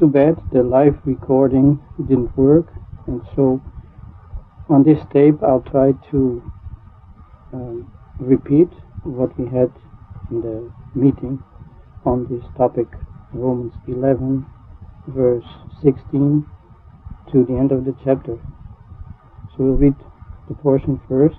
too bad the live recording didn't work, and so on this tape I'll try to repeat what we had in the meeting on this topic, Romans 11 verse 16 to the end of the chapter. So we'll read the portion first.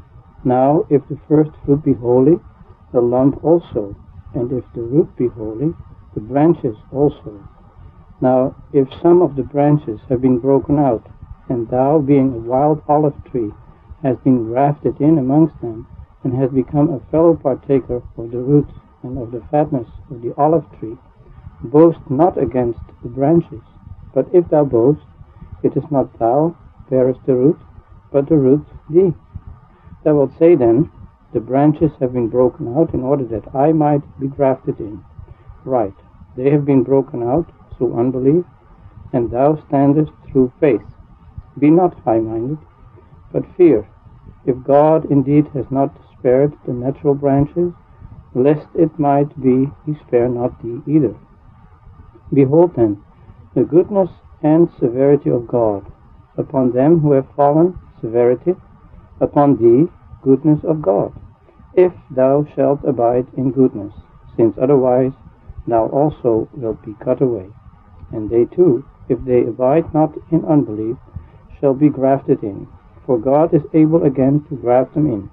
Now if the first fruit be holy, the lump also, and if the root be holy, the branches also. Now if some of the branches have been broken out, and thou, being a wild olive tree, hast been grafted in amongst them, and hast become a fellow partaker of the root and of the fatness of the olive tree, boast not against the branches. But if thou boast, it is not thou bearest the root, but the root thee. Thou wilt say then, the branches have been broken out in order that I might be grafted in. Right, they have been broken out through unbelief, and thou standest through faith. Be not high-minded, but fear, if God indeed has not spared the natural branches, lest it might be he spare not thee either. Behold then the goodness and severity of God. Upon them who have fallen, severity; upon thee, goodness of God, if thou shalt abide in goodness, since otherwise thou also wilt be cut away. And they too, if they abide not in unbelief, shall be grafted in, for God is able again to graft them in.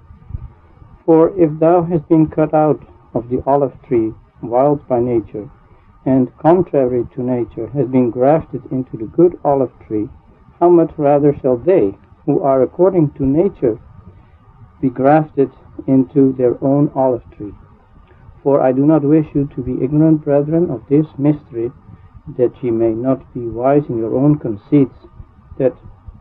For if thou hast been cut out of the olive tree, wild by nature, and contrary to nature hast been grafted into the good olive tree, how much rather shall they, who are according to nature, be grafted into their own olive tree? For I do not wish you to be ignorant, brethren, of this mystery, that ye may not be wise in your own conceits, that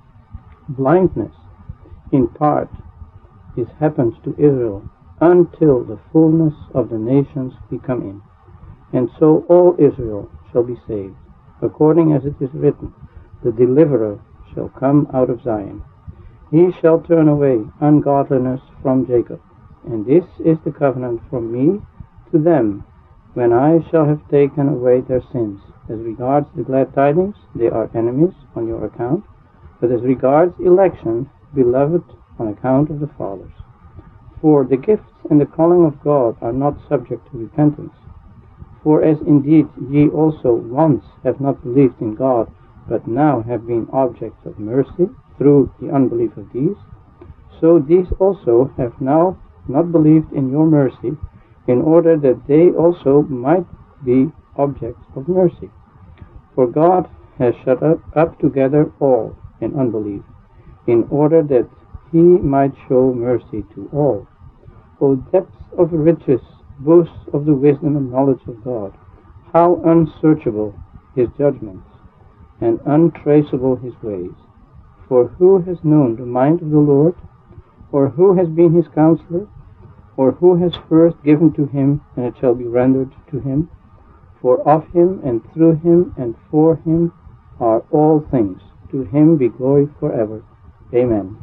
blindness in part is happened to Israel, until the fullness of the nations be come in. And so all Israel shall be saved, according as it is written, the deliverer shall come out of Zion. He shall turn away ungodliness from Jacob. And this is the covenant from me to them, when I shall have taken away their sins. As regards the glad tidings, they are enemies on your account, but as regards election, beloved on account of the fathers. For the gifts and the calling of God are not subject to repentance. For as indeed ye also once have not believed in God, but now have been objects of mercy through the unbelief of these, so these also have now not believed in your mercy, in order that they also might be objects of mercy. For God has shut up together all in unbelief, in order that he might show mercy to all. O depths of riches, boasts of the wisdom and knowledge of God, how unsearchable his judgments, and untraceable his ways. For who has known the mind of the Lord? Or who has been his counselor? Or who has first given to him, and it shall be rendered to him? For of him, and through him, and for him are all things. To him be glory forever. Amen.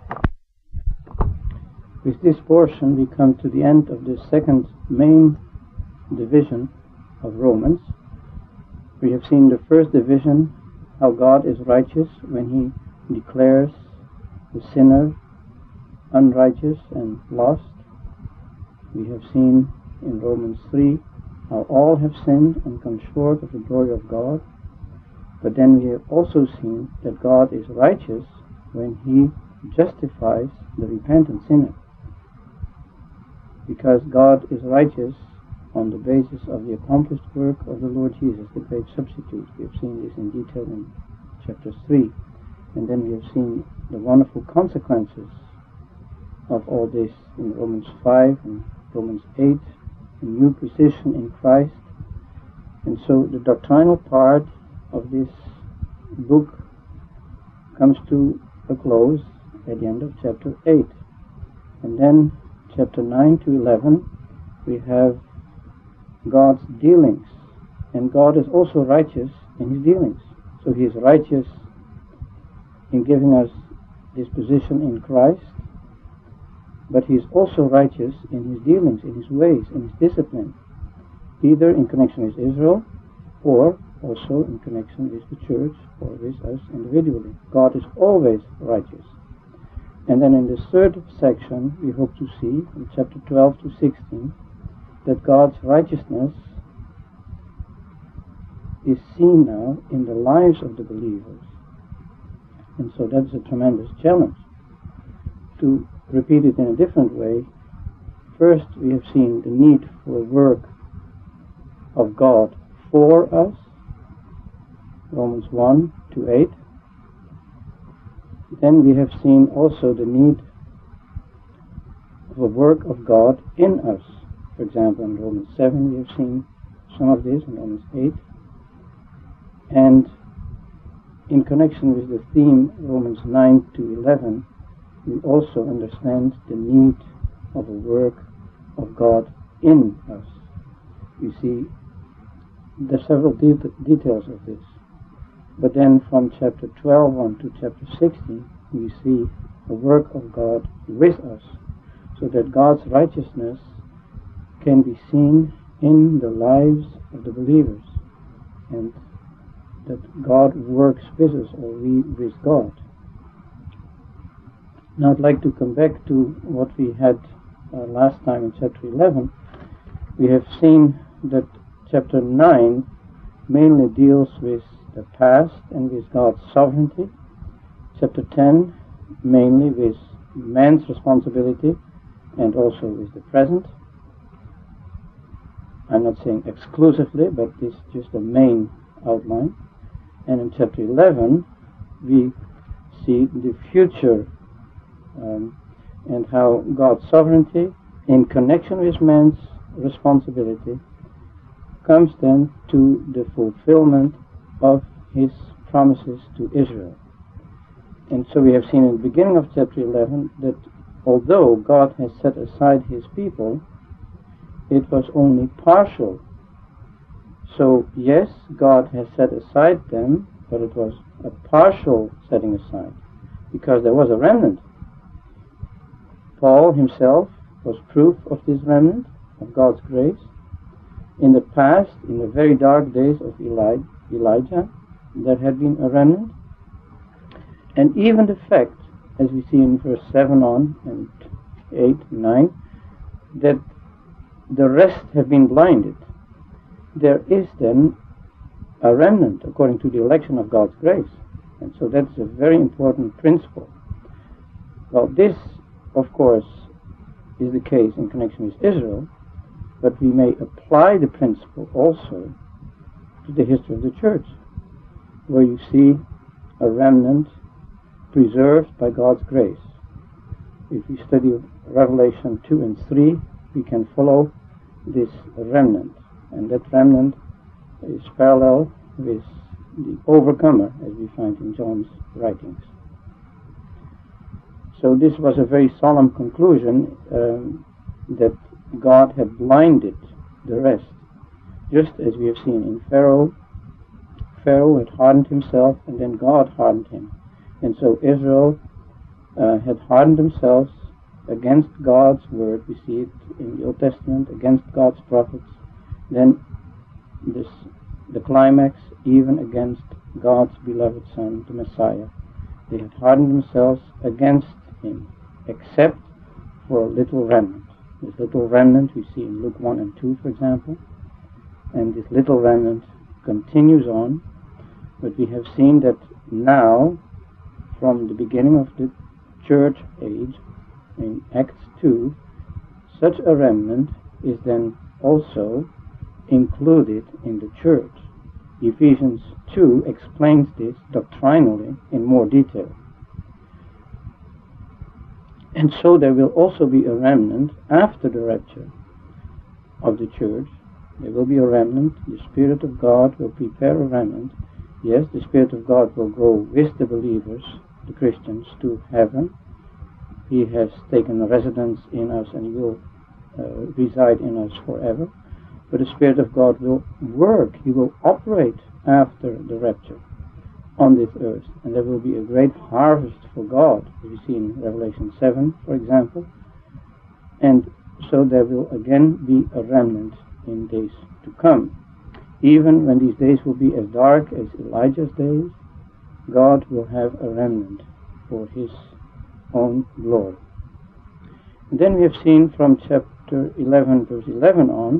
With this portion we come to the end of the second main division of Romans. We have seen the first division, how God is righteous when he declares the sinner unrighteous and lost. We have seen in Romans 3 how all have sinned and come short of the glory of God. But then we have also seen that God is righteous when he justifies the repentant sinner. Because God is righteous on the basis of the accomplished work of the Lord Jesus, the great substitute. We have seen this in detail in chapter 3. And then we have seen the wonderful consequences of all this in Romans 5 and Romans 8, a new position in Christ. And so the doctrinal part of this book comes to a close at the end of chapter 8. And then chapter 9 to 11 we have God's dealings. And God is also righteous in his dealings. So he is righteous in giving us this position in Christ, but he is also righteous in his dealings, in his ways, in his discipline, either in connection with Israel or also in connection with the church or with us individually. God is always righteous. And then in the third section, we hope to see, in chapter 12 to 16, that God's righteousness is seen now in the lives of the believers. And so that's a tremendous challenge. To repeat it in a different way, first we have seen the need for work of God for us, Romans 1 to 8. Then we have seen also the need of a work of God in us. For example, in Romans 7 we have seen some of this, in Romans 8. And in connection with the theme Romans 9 to 11, we also understand the need of a work of God in us. You see, there are several details of this. But then from chapter 12 on to chapter 16, we see the work of God with us, so that God's righteousness can be seen in the lives of the believers, and that God works with us, or we with God. Now I'd like to come back to what we had last time in chapter 11. We have seen that chapter 9 mainly deals with the past and with God's sovereignty. Chapter 10 mainly with man's responsibility and also with the present. I'm not saying exclusively, but this is just the main outline. And in chapter 11 we see the future and how God's sovereignty in connection with man's responsibility comes then to the fulfillment of his promises to Israel. And so we have seen in the beginning of chapter 11 that although God has set aside his people, it was only partial. So yes, God has set aside them, but it was a partial setting aside, because there was a remnant. Paul himself was proof of this remnant, of God's grace. In the past, in the very dark days of Elijah, there had been a remnant. And even the fact, as we see in verse 7 on, and 8, 9, that the rest have been blinded. There is then a remnant according to the election of God's grace. And so that's a very important principle. Well, this, of course, is the case in connection with Israel, but we may apply the principle also to the history of the church, where you see a remnant preserved by God's grace. If we study Revelation 2 and 3, we can follow this remnant, and that remnant is parallel with the overcomer, as we find in John's writings. So this was a very solemn conclusion, that God had blinded the rest, just as we have seen in Pharaoh. Pharaoh had hardened himself, and then God hardened him. And so Israel had hardened themselves against God's word. We see it in the Old Testament, against God's prophets. Then the climax, even against God's beloved Son, the Messiah. They had hardened themselves against him, except for a little remnant. This little remnant we see in Luke 1 and 2, for example. And this little remnant continues on. But we have seen that now, from the beginning of the church age, in Acts 2, such a remnant is then also included in the church. Ephesians 2 explains this doctrinally in more detail. And so there will also be a remnant after the rapture of the church. There will be a remnant. The Spirit of God will prepare a remnant. Yes, the Spirit of God will go with the believers, the Christians, to heaven. He has taken residence in us and he will reside in us forever. But the Spirit of God will work. He will operate after the rapture on this earth. And there will be a great harvest for God, as we see in Revelation 7, for example. And so there will again be a remnant in days to come. Even when these days will be as dark as Elijah's days, God will have a remnant for his own glory. And then we have seen from chapter 11, verse 11 on,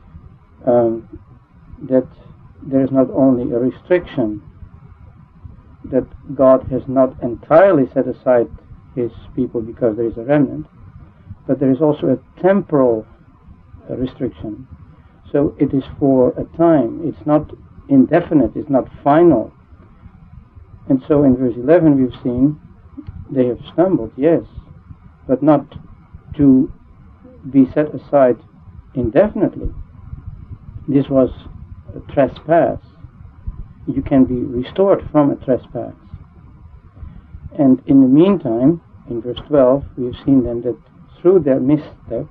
that there is not only a restriction that God has not entirely set aside his people because there is a remnant, but there is also a temporal restriction. So it is for a time. It's not indefinite. It's not final. And so in verse 11 we've seen they have stumbled, yes, but not to be set aside indefinitely. This was a trespass. You can be restored from a trespass. And in the meantime, in verse 12, we have seen then that through their misstep,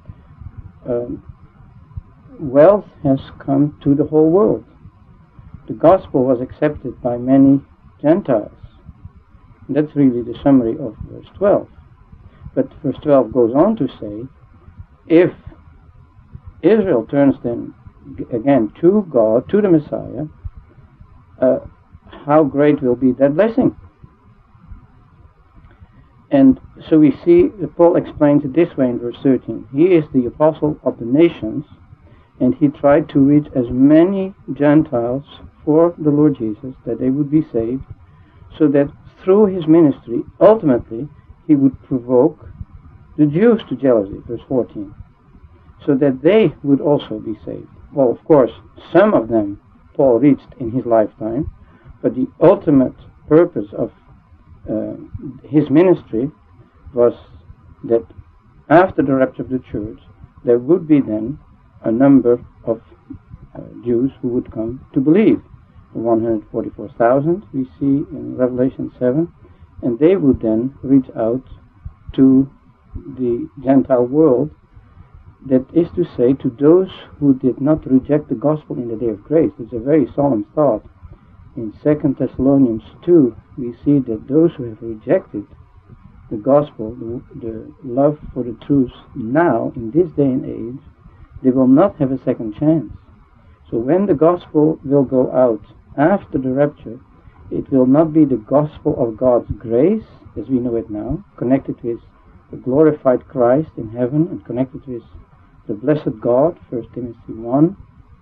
wealth has come to the whole world. The gospel was accepted by many Gentiles. And that's really the summary of verse 12. But verse 12 goes on to say, if Israel turns then again to God, to the Messiah, how great will be that blessing? And so we see that Paul explains it this way in verse 13. He is the apostle of the nations, and he tried to reach as many Gentiles for the Lord Jesus, that they would be saved, so that through his ministry, ultimately, he would provoke the Jews to jealousy, verse 14, so that they would also be saved. Well, of course, some of them Paul reached in his lifetime, but the ultimate purpose of his ministry was that after the rapture of the church, there would be then a number of Jews who would come to believe. The 144,000 we see in Revelation 7, and they would then reach out to the Gentile world, that is to say, to those who did not reject the gospel in the day of grace. It's a very solemn thought. In 2 Thessalonians 2, we see that those who have rejected the gospel, the love for the truth now, in this day and age, they will not have a second chance. So when the gospel will go out after the rapture, it will not be the gospel of God's grace, as we know it now, connected with the glorified Christ in heaven and connected with the blessed God, 1 Timothy 1.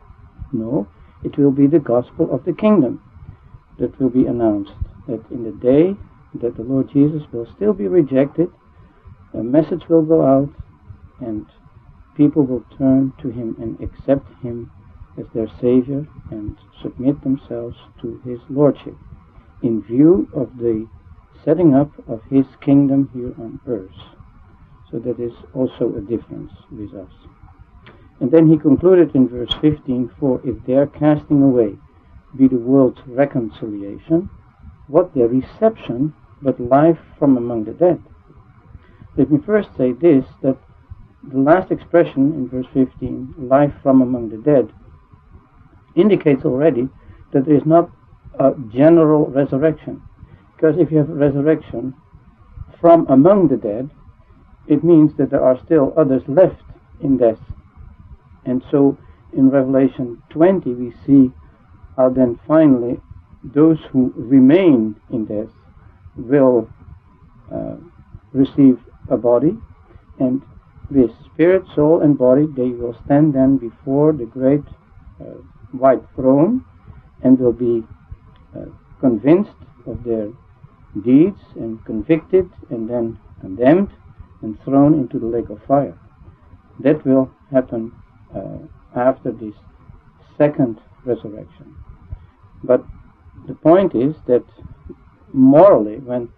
No, it will be the gospel of the kingdom that will be announced, that in the day that the Lord Jesus will still be rejected, a message will go out and people will turn to him and accept him as their Savior and submit themselves to his lordship in view of the setting up of his kingdom here on earth. So that is also a difference with us. And then he concluded in verse 15, for if their casting away be the world's reconciliation, what their reception but life from among the dead? Let me first say this, that the last expression in verse 15, life from among the dead, indicates already that there is not a general resurrection. Because if you have a resurrection from among the dead, it means that there are still others left in death. And so in Revelation 20 we see how then finally those who remain in death will receive a body, and with spirit, soul and body they will stand then before the great white throne and will be convinced of their deeds and convicted and then condemned and thrown into the lake of fire. That will happen after this second resurrection. But the point is that morally, when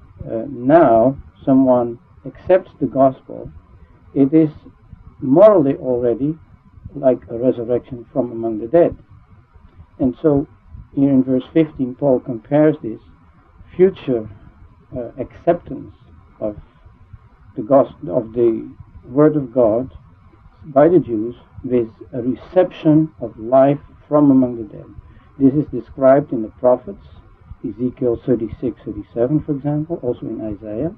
now someone accepts the gospel, it is morally already like a resurrection from among the dead. And so here in verse 15 Paul compares this future acceptance of the gospel, of the word of God by the Jews, with a reception of life from among the dead. This is described in the prophets, Ezekiel 36:37 for example, also in Isaiah.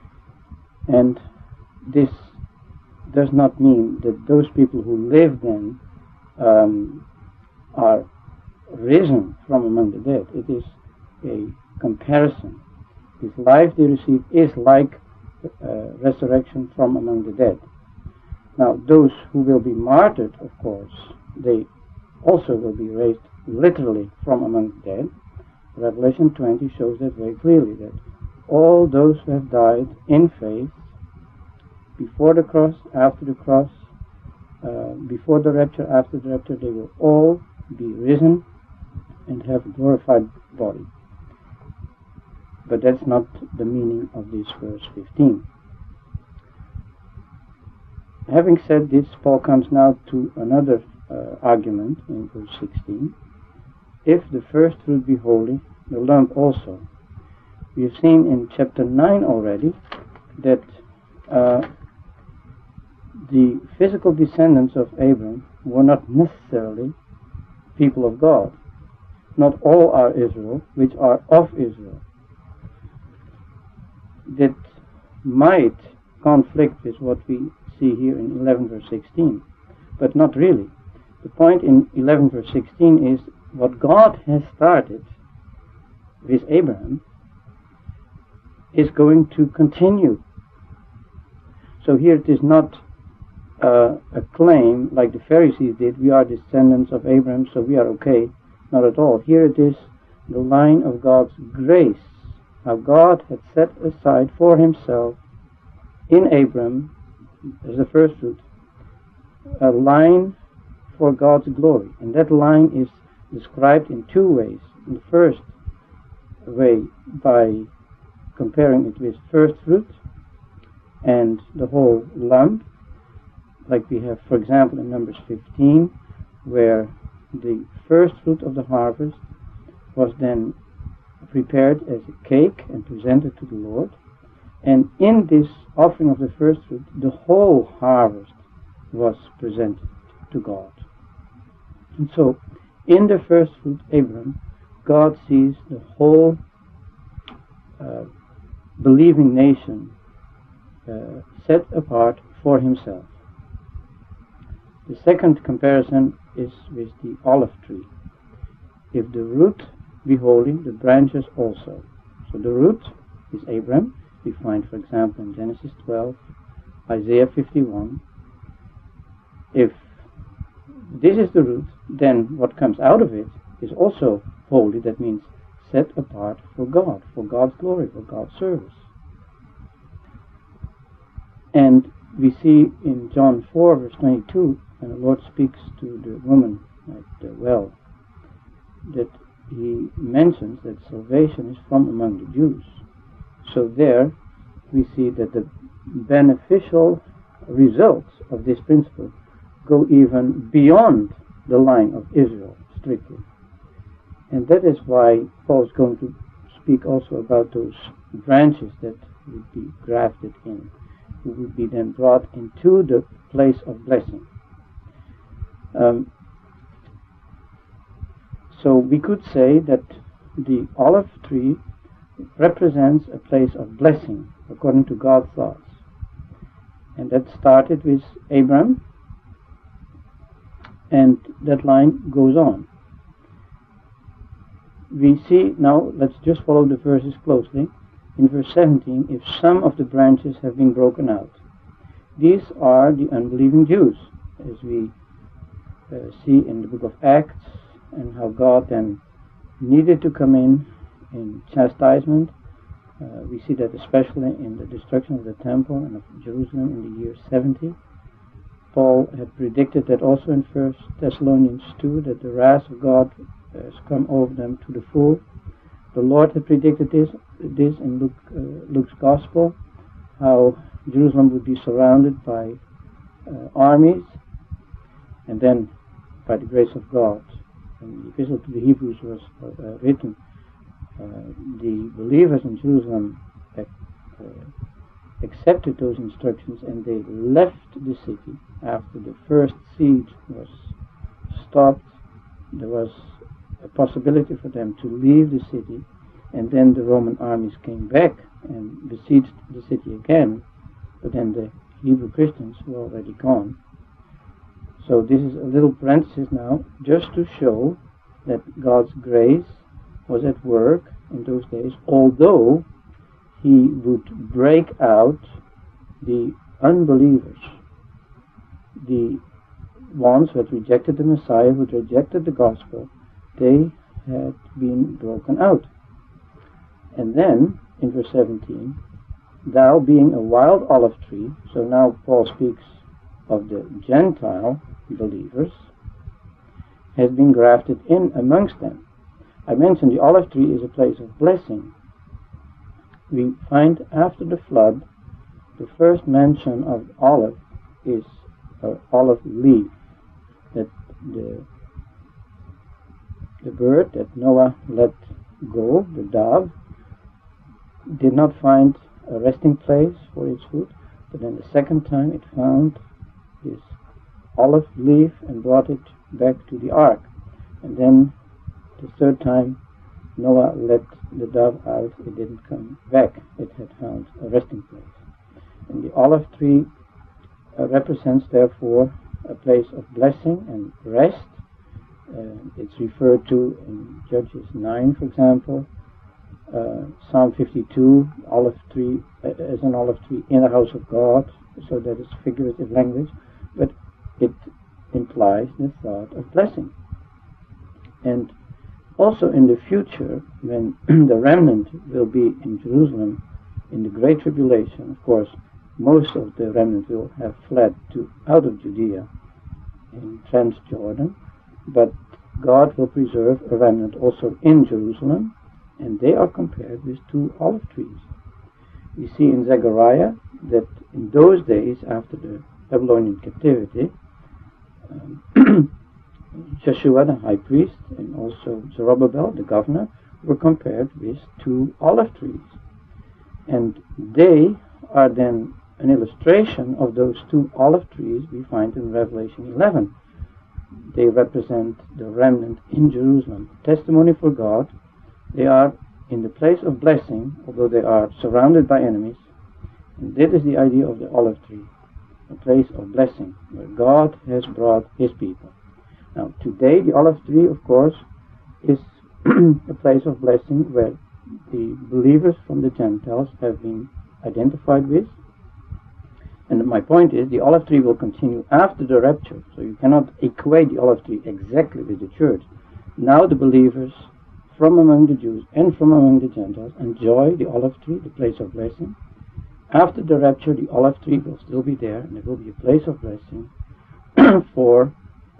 And this does not mean that those people who live then are risen from among the dead. It is a comparison. This life they receive is like resurrection from among the dead. Now, those who will be martyred, of course, they also will be raised literally from among the dead. Revelation 20 shows that very clearly, that all those who have died in faith, before the cross, after the cross, before the rapture, after the rapture, they will all be risen and have a glorified body. But that's not the meaning of this verse 15. Having said this, Paul comes now to another argument in verse 16. If the first fruit be holy, the lump also. We have seen in chapter 9 already that the physical descendants of Abraham were not necessarily people of God. Not all are Israel, which are of Israel. That might conflict with what we see here in 11 verse 16, but not really. The point in 11 verse 16 is what God has started with Abraham is going to continue. So here it is not a claim like the Pharisees did, we are descendants of Abraham, so we are okay. Not at all. Here it is the line of God's grace, how God had set aside for himself in Abraham, as the first fruit, a line for God's glory. And that line is described in two ways. In the first way, by comparing it with first fruit and the whole lump, like we have, for example, in Numbers 15, where the first fruit of the harvest was then prepared as a cake and presented to the Lord. And in this offering of the first fruit, the whole harvest was presented to God. And so, in the first fruit, Abraham, God sees the whole believing nation set apart for himself. The second comparison is with the olive tree. If the root be holy, the branches also. So the root is Abraham. We find, for example, in Genesis 12, Isaiah 51. If this is the root, then what comes out of it is also holy. That means set apart for God, for God's glory, for God's service. And we see in John 4, verse 22, when the Lord speaks to the woman at the well, that he mentions that salvation is from among the Jews. So there we see that the beneficial results of this principle go even beyond the line of Israel, strictly. And that is why Paul is going to speak also about those branches that would be grafted in, who would be then brought into the place of blessing. So we could say that the olive tree represents a place of blessing according to God's thoughts. And that started with Abraham, and that line goes on. We see now, let's just follow the verses closely. In verse 17, if some of the branches have been broken out. These are the unbelieving Jews, as we see in the book of Acts, and how God then needed to come in chastisement. We see that especially in the destruction of the temple and of Jerusalem in the year 70. Paul had predicted that also in 1 Thessalonians 2, that the wrath of God has come over them to the full. The Lord had predicted this in Luke's Gospel, how Jerusalem would be surrounded by armies, and then by the grace of God, when the epistle to the Hebrews was written, the believers in Jerusalem accepted those instructions, and they left the city after the first siege was stopped. There was a possibility for them to leave the city, and then the Roman armies came back and besieged the city again, but then the Hebrew Christians were already gone. So this is a little parenthesis now, just to show that God's grace was at work in those days, although he would break out the unbelievers, the ones who had rejected the Messiah, who had rejected the gospel. They had been broken out. And then, in verse 17, thou being a wild olive tree, so now Paul speaks of the Gentile believers, has been grafted in amongst them. I mentioned the olive tree is a place of blessing. We find after the flood, the first mention of olive is olive leaf, that the bird that Noah let go, the dove, did not find a resting place for its food, but then the second time it found this olive leaf and brought it back to the ark. And then the third time Noah let the dove out, it didn't come back. It had found a resting place. And the olive tree represents therefore a place of blessing and rest. It's referred to in Judges 9, for example, Psalm 52, olive tree as an olive tree in the house of God, so that is figurative language, but it implies the thought of blessing. And also in the future, when the remnant will be in Jerusalem in the Great Tribulation, of course, most of the remnant will have fled out of Judea in Transjordan, but God will preserve a remnant also in Jerusalem, and they are compared with two olive trees. We see in Zechariah that in those days, after the Babylonian captivity, Joshua the high priest and also Zerubbabel the governor were compared with two olive trees. And they are then an illustration of those two olive trees we find in Revelation 11. They represent the remnant in Jerusalem. Testimony for God. They are in the place of blessing, although they are surrounded by enemies. And that is the idea of the olive tree, a place of blessing, where God has brought his people. Now, today, the olive tree, of course, is a place of blessing where the believers from the Gentiles have been identified with. And my point is, the olive tree will continue after the rapture, so you cannot equate the olive tree exactly with the church. Now the believers from among the Jews and from among the Gentiles enjoy the olive tree, the place of blessing. After the rapture, the olive tree will still be there, and it will be a place of blessing for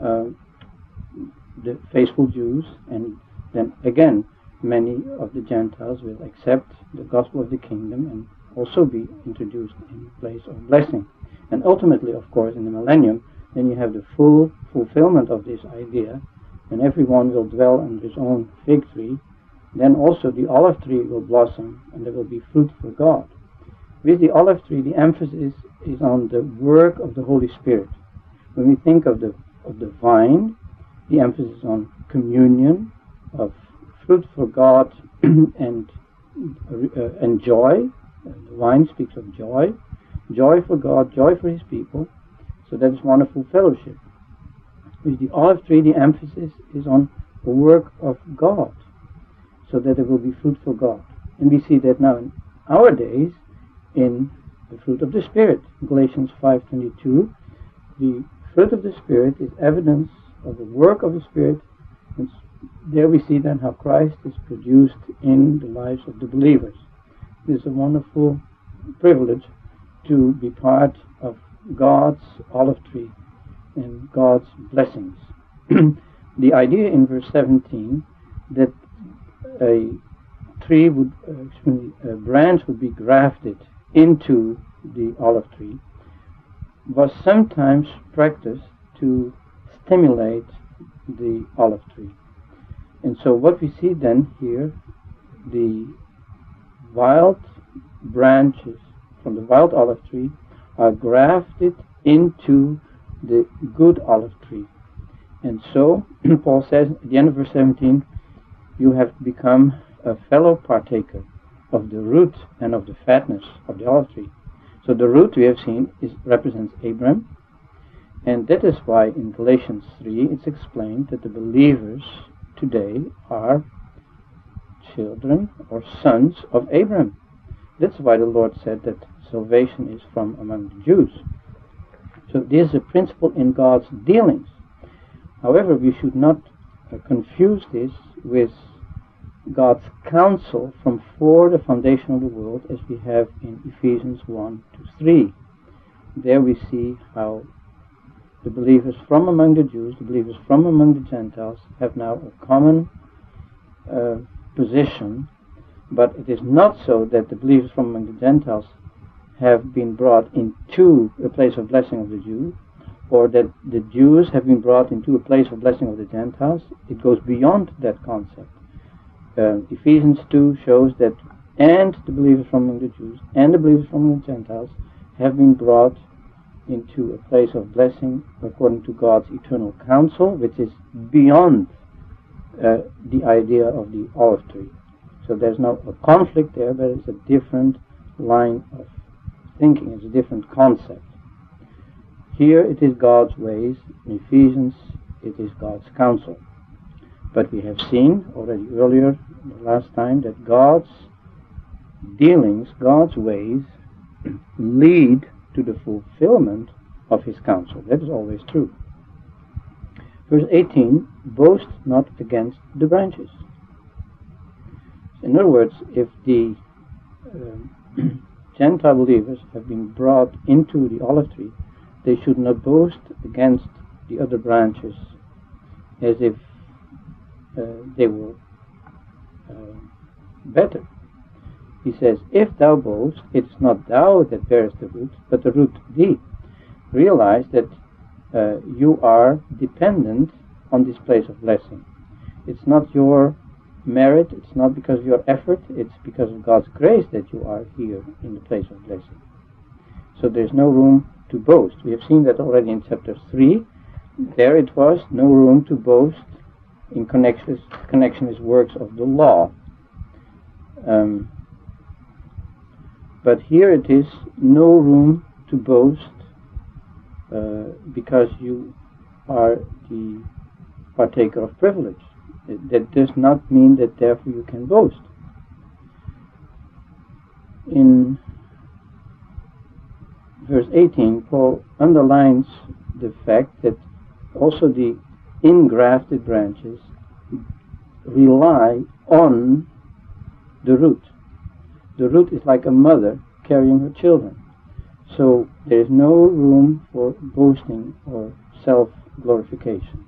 the faithful Jews, and then again many of the Gentiles will accept the gospel of the kingdom and also be introduced in a place of blessing. And ultimately, of course, in the millennium, then you have the full fulfillment of this idea, and everyone will dwell under his own fig tree. Then also the olive tree will blossom, and there will be fruit for God. With the olive tree, the emphasis is on the work of the Holy Spirit. When we think of the vine, the emphasis is on communion, of fruit for God, and joy. The wine speaks of joy for God, joy for his people. So that is wonderful fellowship. With the olive tree, the emphasis is on the work of God, so that there will be fruit for God. And we see that now in our days in the fruit of the Spirit. Galatians 5:22, the fruit of the Spirit is evidence of the work of the Spirit. And there we see then how Christ is produced in the lives of the believers. It is a wonderful privilege to be part of God's olive tree and God's blessings. The idea in verse 17 that a branch would be grafted into the olive tree was sometimes practiced to stimulate the olive tree. And so what we see then here, the wild branches from the wild olive tree are grafted into the good olive tree. And so Paul says at the end of verse 17, you have become a fellow partaker of the root and of the fatness of the olive tree. So the root we have seen represents Abraham, And that is why in Galatians 3 it's explained that the believers today are children or sons of Abraham. That's why the Lord said that salvation is from among the Jews. So this is a principle in God's dealings. However, we should not confuse this with God's counsel from before the foundation of the world, as we have in Ephesians 1-3. There we see how the believers from among the Jews, the believers from among the Gentiles, have now a common position, but it is not so that the believers from among the Gentiles have been brought into a place of blessing of the Jews, or that the Jews have been brought into a place of blessing of the Gentiles. It goes beyond that concept. Ephesians 2 shows that and the believers from among the Jews and the believers from among the Gentiles have been brought into a place of blessing according to God's eternal counsel, which is beyond the idea of the olive tree. So there's not a conflict there, but it's a different line of thinking, it's a different concept. Here it is God's ways, in Ephesians it is God's counsel. But we have seen already earlier, the last time, that God's dealings, God's ways, lead to the fulfillment of His counsel. That is always true. Verse 18, boast not against the branches. In other words, if the Gentile believers have been brought into the olive tree, they should not boast against the other branches as if they were better. He says, if thou boast, it is not thou that bearest the root, but the root thee. Realize that you are dependent on this place of blessing. It's not your merit, it's not because of your effort, it's because of God's grace that you are here in the place of blessing. So there's no room to boast. We have seen that already in chapter 3. There it was no room to boast in connection with works of the law. But here it is no room to boast because you are the partaker of privilege. That does not mean that therefore you can boast. In verse 18, Paul underlines the fact that also the ingrafted branches rely on the root. The root is like a mother carrying her children. So there is no room for boasting or self-glorification.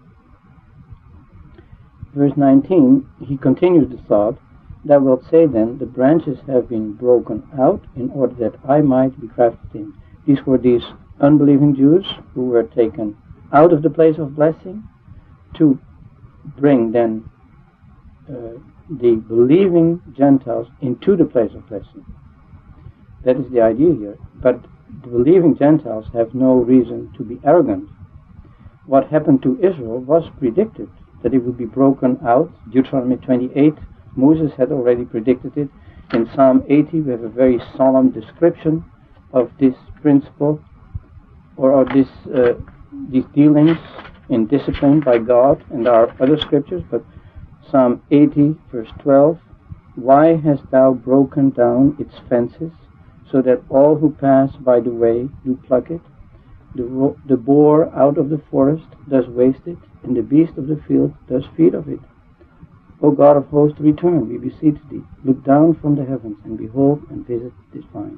Verse 19, he continues the thought, thou wilt say then, the branches have been broken out in order that I might be grafted in. These were these unbelieving Jews who were taken out of the place of blessing to bring then the believing Gentiles into the place of blessing. That is the idea here. But the believing Gentiles have no reason to be arrogant. What happened to Israel was predicted, that it would be broken out. Deuteronomy 28, Moses had already predicted it. In Psalm 80 we have a very solemn description of this principle, or of these dealings in discipline by God, and there are other scriptures, but Psalm 80 verse 12, why hast thou broken down its fences, so that all who pass by the way do pluck it? The boar out of the forest does waste it, and the beast of the field does feed of it. O God of hosts, return, we beseech thee. Look down from the heavens, and behold, and visit this vine.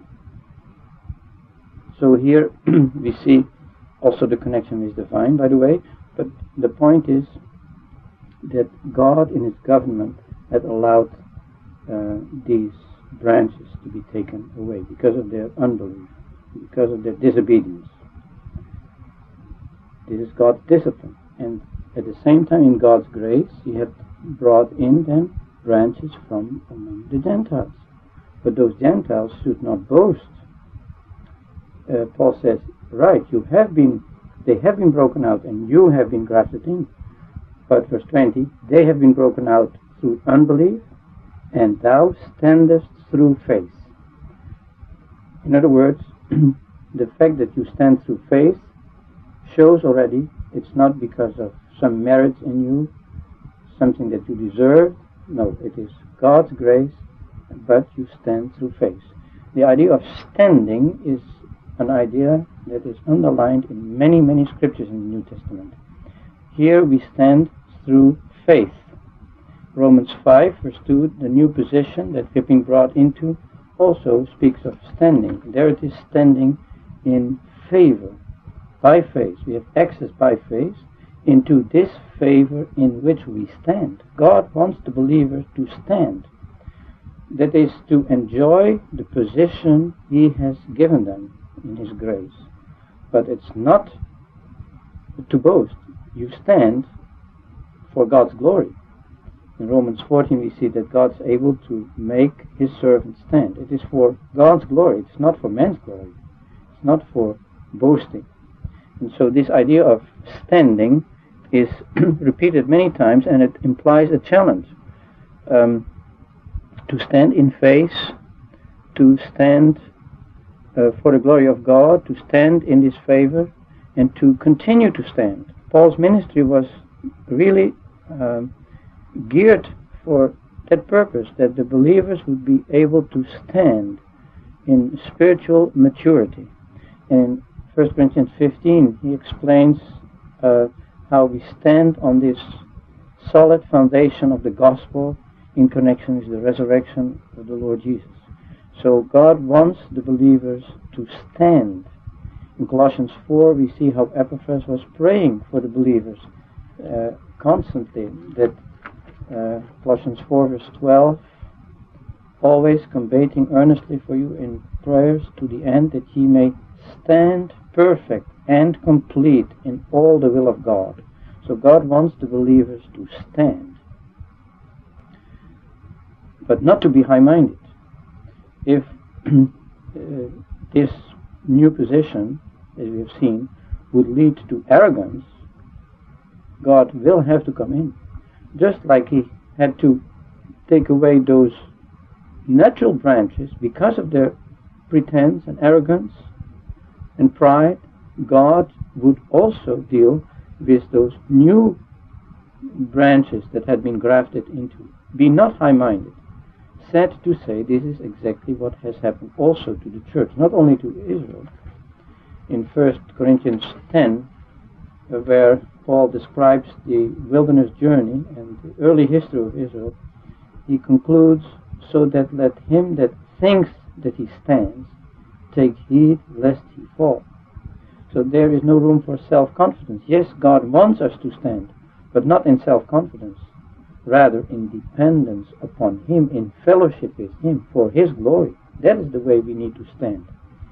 So here we see also the connection with the vine, by the way, but the point is that God in His government had allowed these branches to be taken away because of their unbelief, because of their disobedience. This is God's discipline, and at the same time in God's grace He had brought in then branches from among the Gentiles. But those Gentiles should not boast. Paul says, right, they have been broken out and you have been grafted in. But verse 20, they have been broken out through unbelief, and thou standest through faith. In other words, the fact that you stand through faith shows already it's not because of some merit in you, something that you deserve. No, it is God's grace, but you stand through faith. The idea of standing is an idea that is underlined in many, many scriptures in the New Testament. Here we stand through faith. Romans 5, verse 2, the new position that we're being brought into, also speaks of standing. There it is, standing in favor, by faith. We have access by faith into this favor in which we stand. God wants the believers to stand. That is, to enjoy the position He has given them in His grace. But it's not to boast. You stand for God's glory. In Romans 14 we see that God's able to make His servants stand. It is for God's glory. It's not for man's glory. It's not for boasting. And so this idea of standing is repeated many times, and it implies a challenge. To stand in faith, to stand for the glory of God, to stand in this favor, and to continue to stand. Paul's ministry was really geared for that purpose, that the believers would be able to stand in spiritual maturity. And in 1 Corinthians 15 he explains how we stand on this solid foundation of the gospel in connection with the resurrection of the Lord Jesus. So God wants the believers to stand. In Colossians 4 we see how Epaphras was praying for the believers constantly, that Colossians 4 verse 12, always combating earnestly for you in prayers to the end that ye may stand perfect and complete in all the will of God. So God wants the believers to stand, but not to be high-minded. If this new position, as we have seen, would lead to arrogance, God will have to come in. Just like He had to take away those natural branches because of their pretense and arrogance and pride, God would also deal with those new branches that had been grafted into. Be not high-minded. Sad to say, this is exactly what has happened also to the church, not only to Israel. In 1 Corinthians 10, where Paul describes the wilderness journey and the early history of Israel, he concludes, so that let him that thinks that he stands take heed lest he fall. So there is no room for self-confidence. Yes, God wants us to stand, but not in self-confidence, rather in dependence upon Him, in fellowship with Him, for His glory. That is the way we need to stand.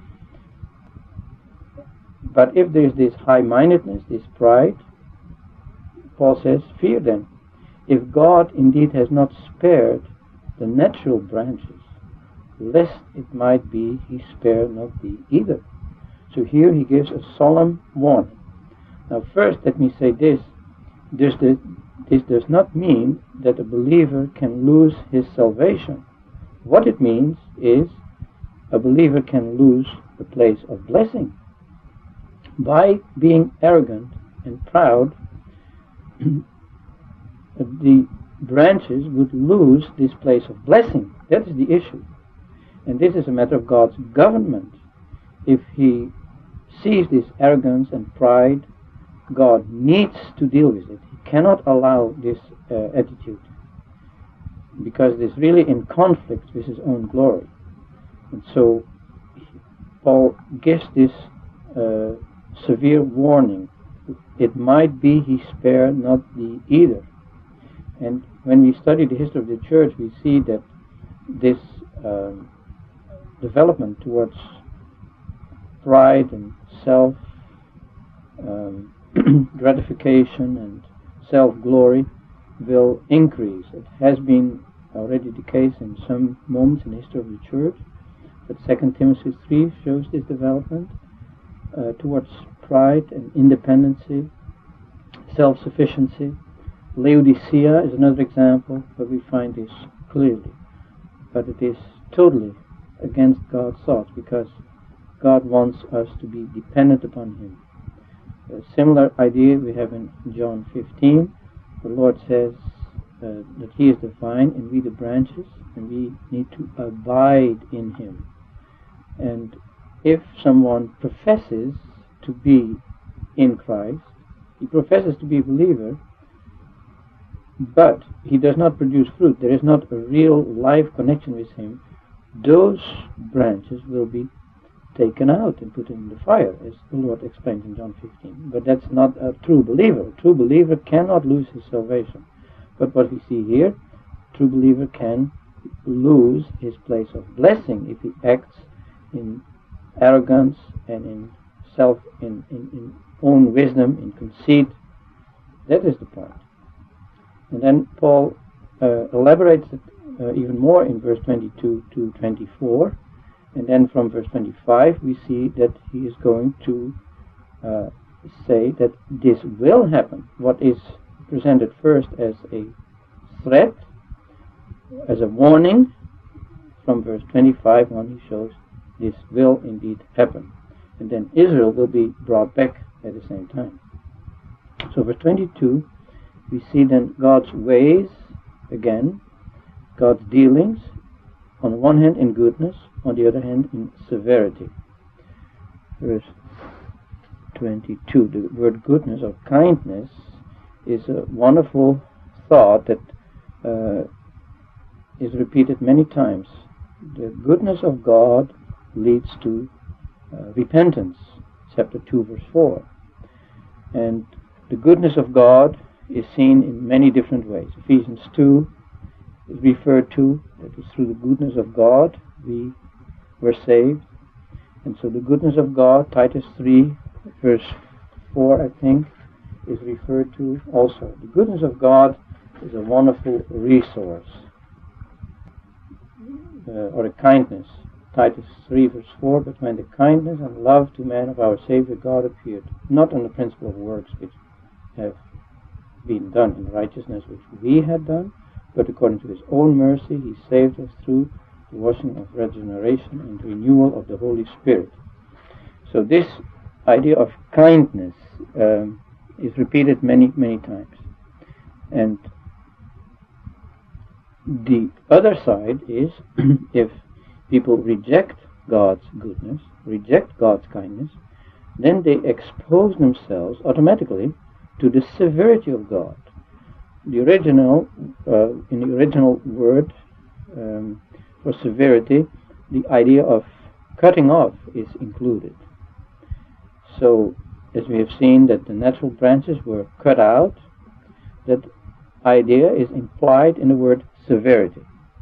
But if there is this high-mindedness, this pride, Paul says, fear then. If God indeed has not spared the natural branches, lest it might be He spare not thee either. So here he gives a solemn warning. Now first let me say this. This does not mean that a believer can lose his salvation. What it means is a believer can lose the place of blessing. By being arrogant and proud, the branches would lose this place of blessing. That is the issue. And this is a matter of God's government. If He sees this arrogance and pride, God needs to deal with it. He cannot allow this attitude, because it is really in conflict with His own glory. And so Paul gives this severe warning. It might be He spare not thee either. And when we study the history of the church, we see that this development towards pride and self gratification and self-glory will increase. It has been already the case in some moments in the history of the church, but 2 Timothy 3 shows this development towards pride and independency, self-sufficiency. Laodicea is another example where we find this clearly, but it is totally against God's thoughts, because God wants us to be dependent upon Him. A similar idea we have in John 15. The Lord says that He is the vine and we the branches, and we need to abide in Him. And if someone professes to be in Christ, he professes to be a believer, but he does not produce fruit, there is not a real live connection with Him, those branches will be taken out and put in the fire, as the Lord explains in John 15. But that's not a true believer. A true believer cannot lose his salvation. But what we see here, a true believer can lose his place of blessing if he acts in arrogance and in own wisdom, in conceit. That is the point. And then Paul elaborates it even more in verse 22 to 24. And then from verse 25 we see that he is going to say that this will happen. What is presented first as a threat, as a warning, from verse 25 on he shows this will indeed happen. And then Israel will be brought back at the same time. So verse 22 we see then God's ways again, God's dealings, on the one hand in goodness, on the other hand in severity. Verse 22, the word goodness or kindness is a wonderful thought that is repeated many times. The goodness of God leads to repentance, chapter 2 verse 4. And the goodness of God is seen in many different ways. Ephesians 2 is referred to, that is through the goodness of God we were saved. And so the goodness of God, Titus 3 verse 4 I think, is referred to also. The goodness of God is a wonderful resource, or a kindness. Titus 3 verse 4, but when the kindness and love to man of our Savior God appeared, not on the principle of works which have been done in righteousness which we had done, but according to His own mercy He saved us through the washing of regeneration and renewal of the Holy Spirit. So this idea of kindness is repeated many, many times. And the other side is if people reject God's goodness, reject God's kindness, then they expose themselves automatically to the severity of God. The original, in the original word for severity, the idea of cutting off is included. So, as we have seen that the natural branches were cut out, that idea is implied in the word severity.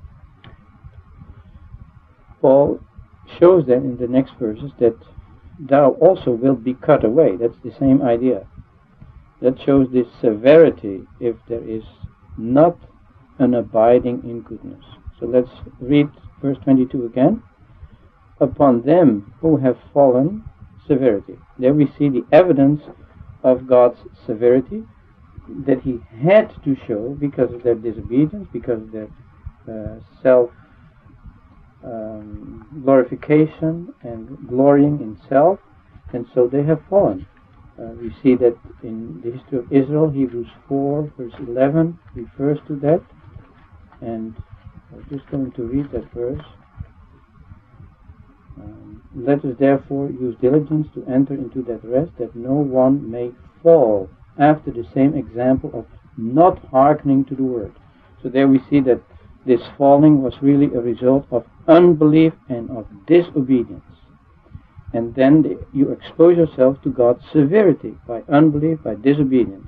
Paul shows then in the next verses that thou also wilt be cut away. That's the same idea. That shows this severity if there is not an abiding in goodness. So let's read verse 22 again. Upon them who have fallen, severity. There we see the evidence of God's severity that He had to show because of their disobedience, because of their self-glorification and glorying in self, and so they have fallen. We see that in the history of Israel, Hebrews 4 verse 11 refers to that, and I'm just going to read that verse. Let us therefore use diligence to enter into that rest, that no one may fall after the same example of not hearkening to the word. So there we see that this falling was really a result of unbelief and of disobedience. And then you expose yourself to God's severity by unbelief, by disobedience.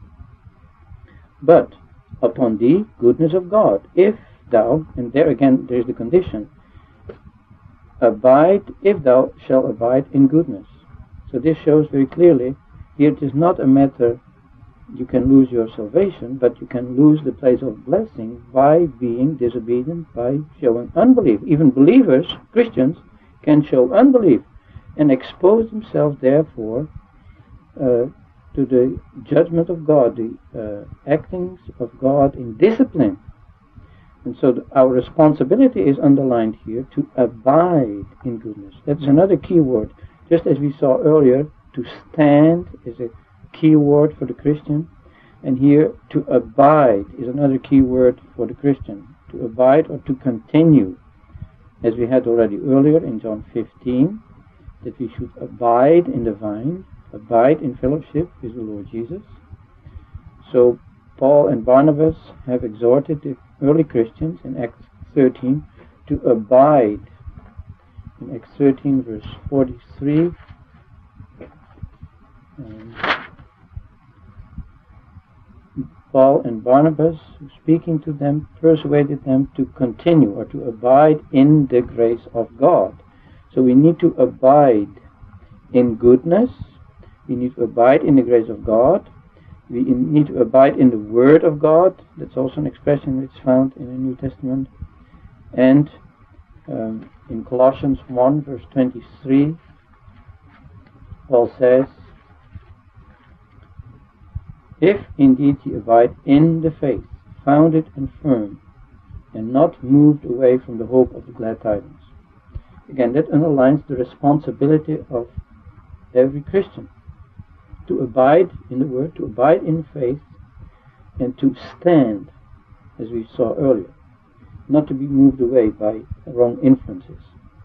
But upon thee, goodness of God, if thou, and there again there is the condition, abide, if thou shalt abide in goodness. So this shows very clearly, here it is not a matter you can lose your salvation, but you can lose the place of blessing by being disobedient, by showing unbelief. Even believers, Christians, can show unbelief and expose themselves therefore to the judgment of God, the actings of God in discipline. And so our responsibility is underlined here to abide in goodness. That's another key word. Just as we saw earlier, To stand is a key word for the Christian. And here, to abide is another key word for the Christian. To abide or to continue. As we had already earlier in John 15, that we should abide in the vine, abide in fellowship with the Lord Jesus. So Paul and Barnabas have exhorted the early Christians in Acts 13 to abide. In Acts 13 verse 43, Paul and Barnabas, speaking to them, persuaded them to continue or to abide in the grace of God. So we need to abide in goodness, we need to abide in the grace of God, we need to abide in the Word of God. That's also an expression which is found in the New Testament. And in Colossians 1 verse 23, Paul says, "If indeed ye abide in the faith, founded and firm, and not moved away from the hope of the glad tidings." Again, that underlines the responsibility of every Christian to abide in the Word, to abide in faith, and to stand, as we saw earlier, not to be moved away by wrong influences.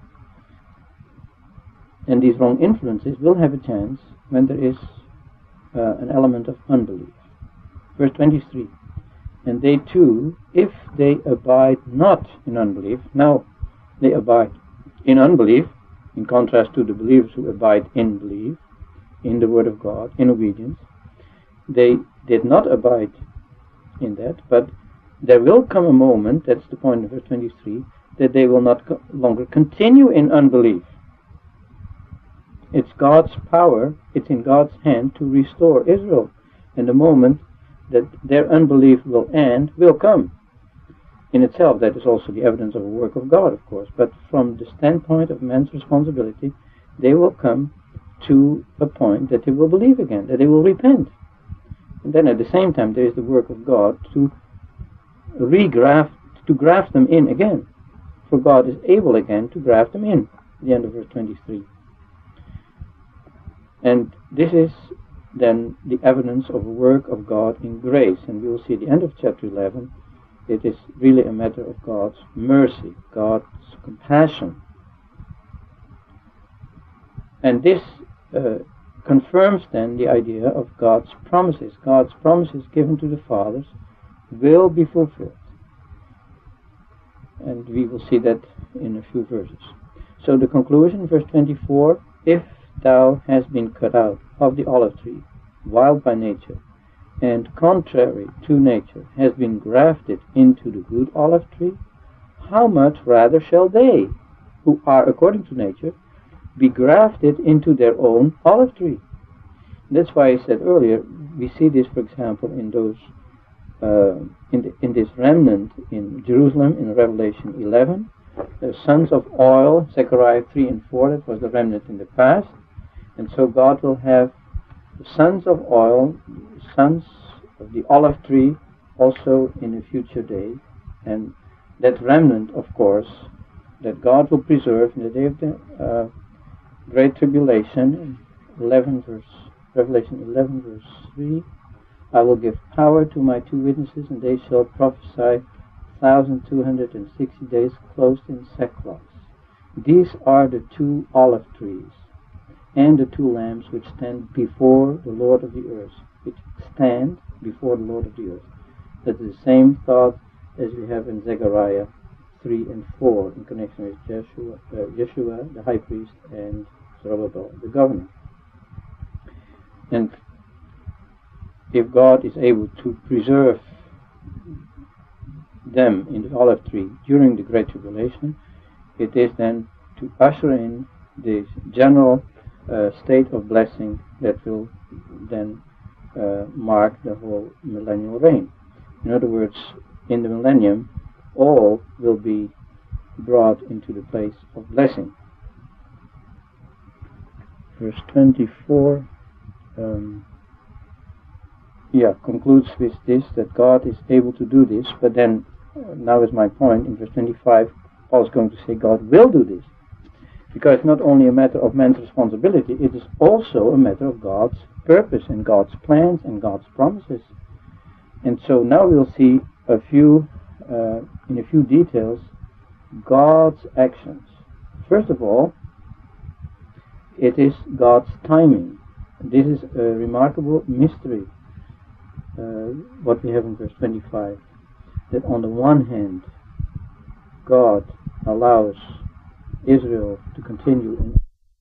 And these wrong influences will have a chance when there is an element of unbelief. Verse 23, "And they too, if they abide not in unbelief," now they abide in unbelief, in contrast to the believers who abide in belief, in the Word of God, in obedience. They did not abide in that, but there will come a moment, that's the point of verse 23, that they will not longer continue in unbelief. It's God's power, it's in God's hand to restore Israel. And the moment that their unbelief will end, will come. In itself, that is also the evidence of a work of God, of course. But from the standpoint of man's responsibility, they will come to a point that they will believe again, that they will repent. And then at the same time, there is the work of God to graft them in again. For God is able again to graft them in, at the end of verse 23. And this is then the evidence of a work of God in grace. And we will see at the end of chapter 11, it is really a matter of God's mercy, God's compassion. And this confirms then the idea of God's promises. God's promises given to the fathers will be fulfilled. And we will see that in a few verses. So the conclusion, verse 24, "If thou hast been cut out of the olive tree, wild by nature, and contrary to nature, has been grafted into the good olive tree, how much rather shall they, who are according to nature, be grafted into their own olive tree?" That's why I said earlier, we see this, for example, in those in this remnant in Jerusalem in Revelation 11, the sons of oil, Zechariah 3 and 4, that was the remnant in the past. And so God will have the sons of oil, sons of the olive tree, also in a future day. And that remnant, of course, that God will preserve in the day of the Great Tribulation, Revelation 11 verse 3, "I will give power to my 2 witnesses, and they shall prophesy 1,260 days clothed in sackcloth." These are the 2 olive trees and the 2 lambs which stand before the Lord of the earth, which stand before the Lord of the earth. That is the same thought as we have in Zechariah 3 and 4 in connection with Yeshua, the high priest, and Zerubbabel, the governor. And if God is able to preserve them in the olive tree during the Great Tribulation, it is then to usher in this general state of blessing that will then mark the whole millennial reign. In other words, in the millennium, all will be brought into the place of blessing. Verse 24 concludes with this, that God is able to do this, but then, now is my point, in verse 25, Paul is going to say God will do this. Because it's not only a matter of man's responsibility, it is also a matter of God's purpose and God's plans and God's promises. And so now we'll see in a few details, God's actions. First of all, it is God's timing. This is a remarkable mystery, what we have in verse 25, that on the one hand, God allows Israel to continue in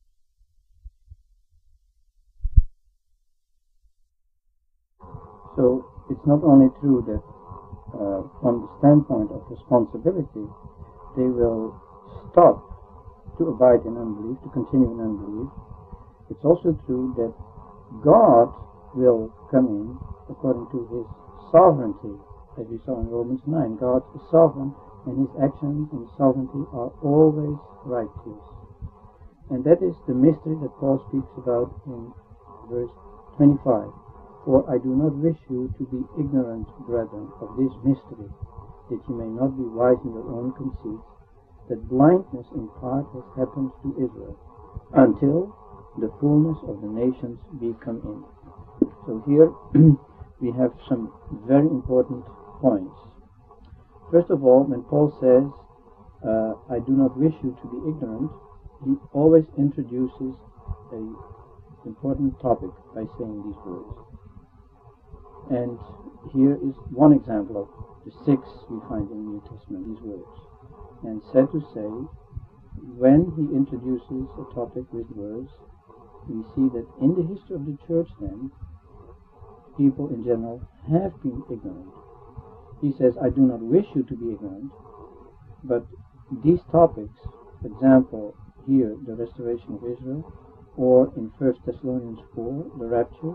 so it's not only true that from the standpoint of responsibility they will stop to abide in unbelief, to continue in unbelief. It's also true that God will come in according to His sovereignty, as we saw in Romans 9. God is sovereign, and His actions and sovereignty are always righteous. And that is the mystery that Paul speaks about in verse 25. For I do not wish you to be ignorant, brethren, of this mystery, that you may not be wise in your own conceits, that blindness in part has happened to Israel, until the fullness of the nations be come in. So here we have some very important points. First of all, when Paul says, I do not wish you to be ignorant, he always introduces an important topic by saying these words. And here is one example of the 6 we find in the New Testament, these words. And sad to say, when he introduces a topic with words, we see that in the history of the church then, people in general have been ignorant. He says, I do not wish you to be ignorant, but these topics, for example, here, the restoration of Israel, or in 1 Thessalonians 4, the rapture,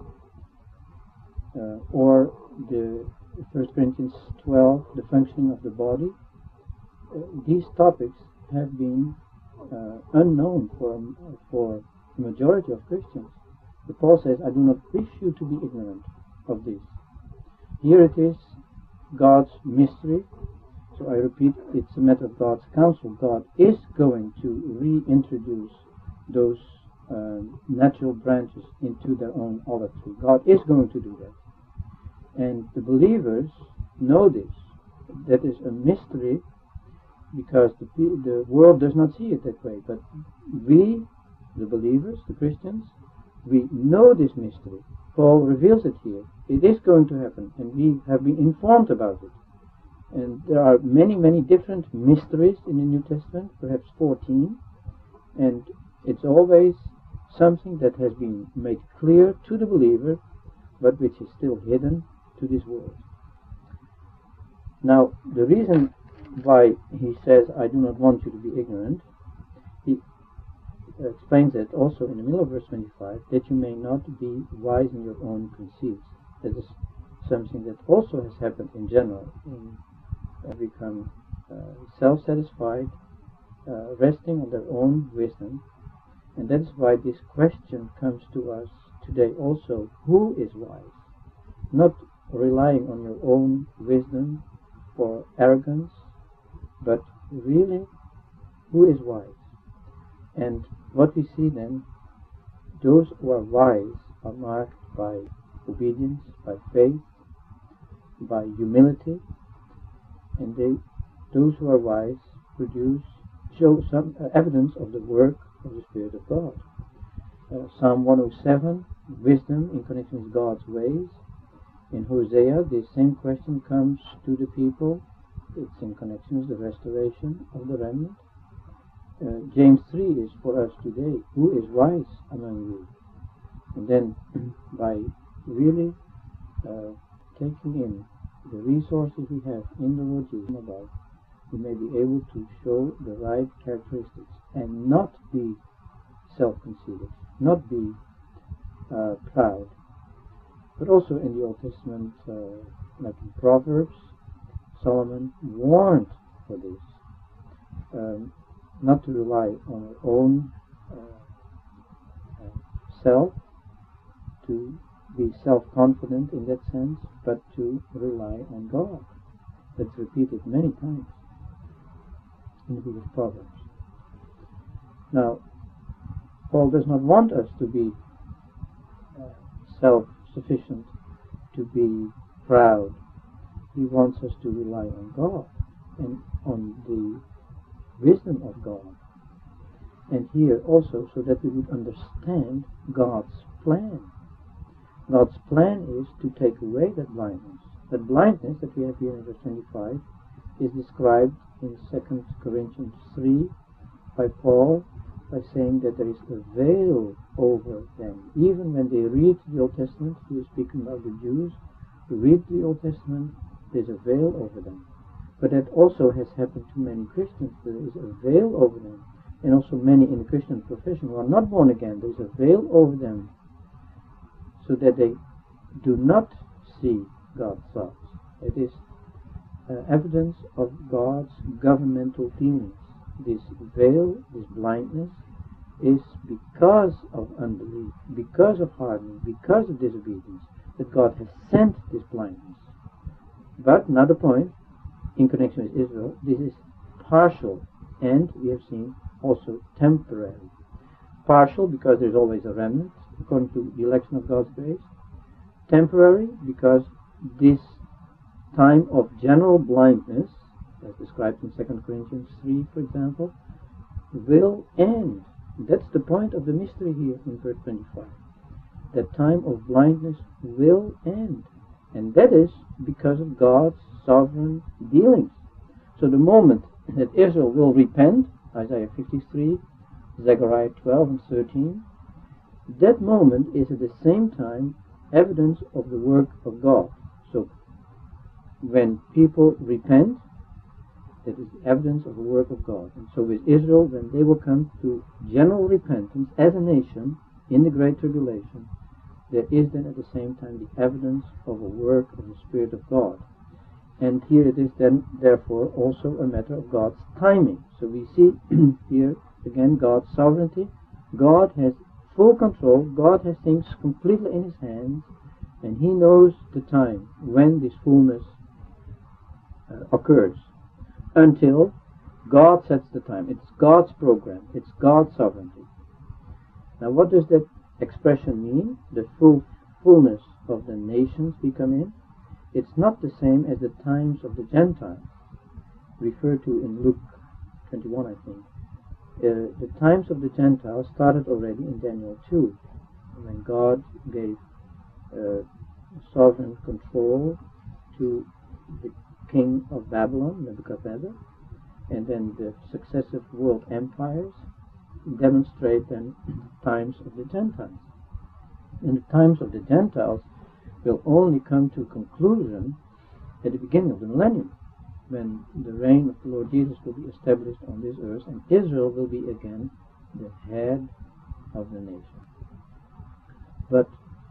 or the 1 Corinthians 12, the functioning of the body, these topics have been unknown for the majority of Christians. But Paul says, I do not wish you to be ignorant of this. Here it is, God's mystery. So I repeat, it's a matter of God's counsel. God is going to reintroduce those natural branches into their own olive tree. God is going to do that. And the believers know this. That is a mystery, because the world does not see it that way. But we, the believers, the Christians, we know this mystery. Paul reveals it here. It is going to happen, and we have been informed about it. And there are many, many different mysteries in the New Testament, perhaps 14, and it's always something that has been made clear to the believer, but which is still hidden to this world. Now, the reason why he says, I do not want you to be ignorant, he explains that also in the middle of verse 25, that you may not be wise in your own conceits. That is something that also has happened in general. Become self-satisfied, resting on their own wisdom. And that is why this question comes to us today also. Who is wise? Not relying on your own wisdom or arrogance, but really, who is wise? And what we see then, those who are wise are marked by obedience, by faith, by humility, and those who are wise show some evidence of the work of the Spirit of God. Psalm 107, wisdom in connection with God's ways. In Hosea, the same question comes to the people. It's in connection with the restoration of the remnant. James 3 is for us today. Who is wise among you? And then by really taking in the resources we have in the Lord Jesus above, we may be able to show the right characteristics and not be self-conceited, not be proud. But also in the Old Testament, like in Proverbs, Solomon warned for this, not to rely on our own self, to be self-confident in that sense, but to rely on God. That's repeated many times in the book of Proverbs. Now, Paul does not want us to be self-sufficient, to be proud. He wants us to rely on God and on the wisdom of God. And here also, so that we would understand God's plan. God's plan is to take away that blindness. That blindness that we have here in verse 25 is described in 2 Corinthians 3 by Paul by saying that there is a veil over them. Even when they read the Old Testament, he is speaking about the Jews who read the Old Testament, there's a veil over them. But that also has happened to many Christians. There is a veil over them. And also many in the Christian profession who are not born again. There is a veil over them so that they do not see God's thoughts. It is evidence of God's governmental dealings. This veil, this blindness, is because of unbelief, because of hardening, because of disobedience, that God has sent this blindness. But another point, in connection with Israel, this is partial, and we have seen also temporary. Partial because there is always a remnant, according to the election of God's grace. Temporary because this time of general blindness, as described in 2 Corinthians 3, for example, will end. That's the point of the mystery here in verse 25. That time of blindness will end. And that is because of God's sovereign dealings. So the moment that Israel will repent, Isaiah 53, Zechariah 12 and 13, that moment is at the same time evidence of the work of God. So when people repent, that is evidence of the work of God. And so with Israel, when they will come to general repentance as a nation in the Great Tribulation, there is then at the same time the evidence of a work of the Spirit of God. And here it is then, therefore, also a matter of God's timing. So we see here, again, God's sovereignty. God has full control. God has things completely in His hands. And He knows the time when this fullness occurs. Until God sets the time. It's God's program. It's God's sovereignty. Now what does that expression mean? The fullness of the nations we come in. It's not the same as the times of the Gentiles, referred to in Luke 21, I think. The times of the Gentiles started already in Daniel 2, when God gave sovereign control to the king of Babylon, Nebuchadnezzar, and then the successive world empires demonstrate then times of the Gentiles. And the times of the Gentiles will only come to conclusion at the beginning of the millennium, when the reign of the Lord Jesus will be established on this earth, and Israel will be again the head of the nation. But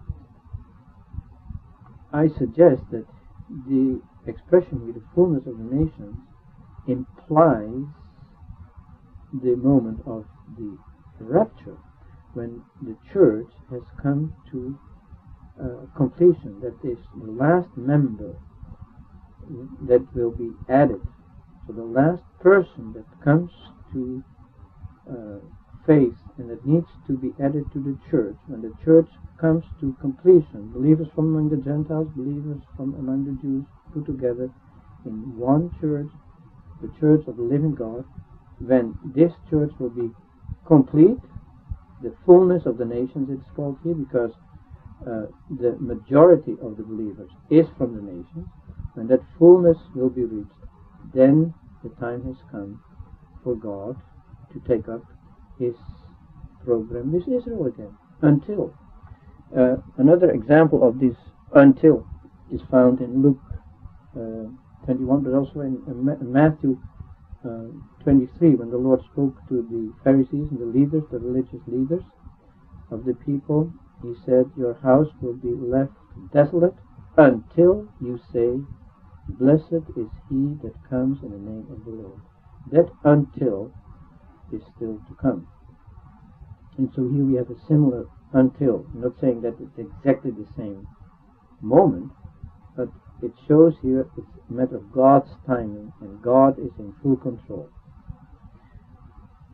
I suggest that the expression with the fullness of the nations implies the moment of the rapture, when the church has come to completion, that is the last member that will be added. So the last person that comes to faith and that needs to be added to the church, when the church comes to completion, believers from among the Gentiles, believers from among the Jews, put together in one church, the church of the living God, when this church will be complete, the fullness of the nations it's called here, because the majority of the believers is from the nations. When that fullness will be reached, then the time has come for God to take up His program with Israel again. Until. Another example of this until is found in Luke 21, but also in Matthew 23, when the Lord spoke to the Pharisees and the leaders, the religious leaders of the people. He said, "Your house will be left desolate until you say, 'Blessed is he that comes in the name of the Lord.'" That until is still to come. And so here we have a similar until. I'm not saying that it's exactly the same moment, but it shows here it's a matter of God's timing, and God is in full control.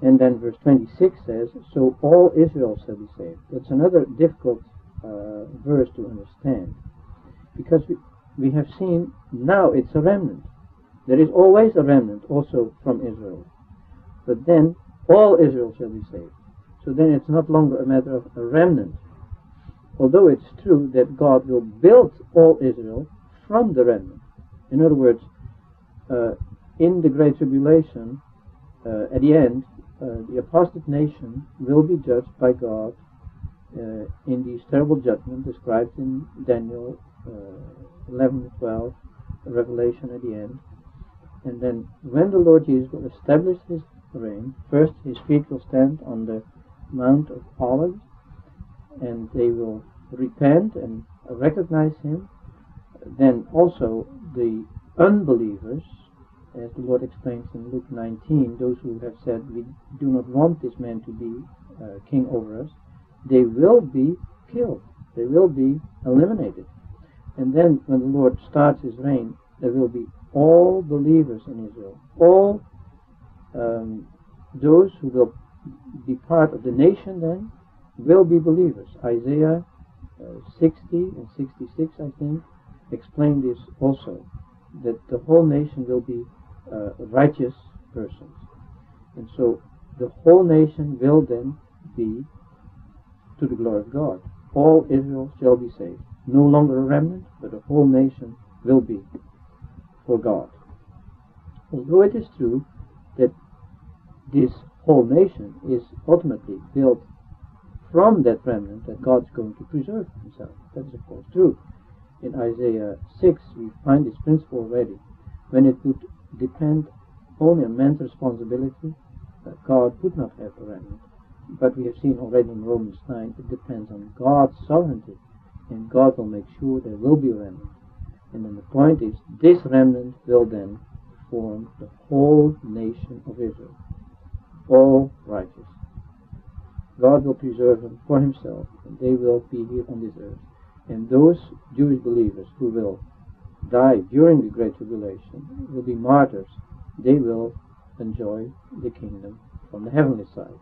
And then verse 26 says, so all Israel shall be saved. That's another difficult verse to understand, because we have seen now it's a remnant. There is always a remnant also from Israel. But then all Israel shall be saved. So then it's not longer a matter of a remnant. Although it's true that God will build all Israel from the remnant. In other words, in the Great Tribulation, at the end, the apostate nation will be judged by God in these terrible judgments described in Daniel 11 to 12, Revelation at the end. And then when the Lord Jesus will establish his reign, first his feet will stand on the Mount of Olives, and they will repent and recognize him. Then also the unbelievers, as the Lord explains in Luke 19, those who have said, we do not want this man to be king over us, they will be killed. They will be eliminated. And then when the Lord starts his reign, there will be all believers in Israel. All those who will be part of the nation then will be believers. Isaiah 60 and 66, I think, explain this also, that the whole nation will be righteous persons. And so the whole nation will then be to the glory of God. All Israel shall be saved. No longer a remnant, but the whole nation will be for God. Although it is true that this whole nation is ultimately built from that remnant that God's going to preserve himself. That is of course true. In Isaiah 6 we find this principle already. When it would depend only on man's responsibility, God would not have a remnant. But we have seen already in Romans 9, it depends on God's sovereignty, and God will make sure there will be a remnant. And then the point is, this remnant will then form the whole nation of Israel, all righteous. God will preserve them for himself, and they will be here on this earth. And those Jewish believers who will die during the Great Tribulation will be martyrs. They will enjoy the kingdom from the heavenly side.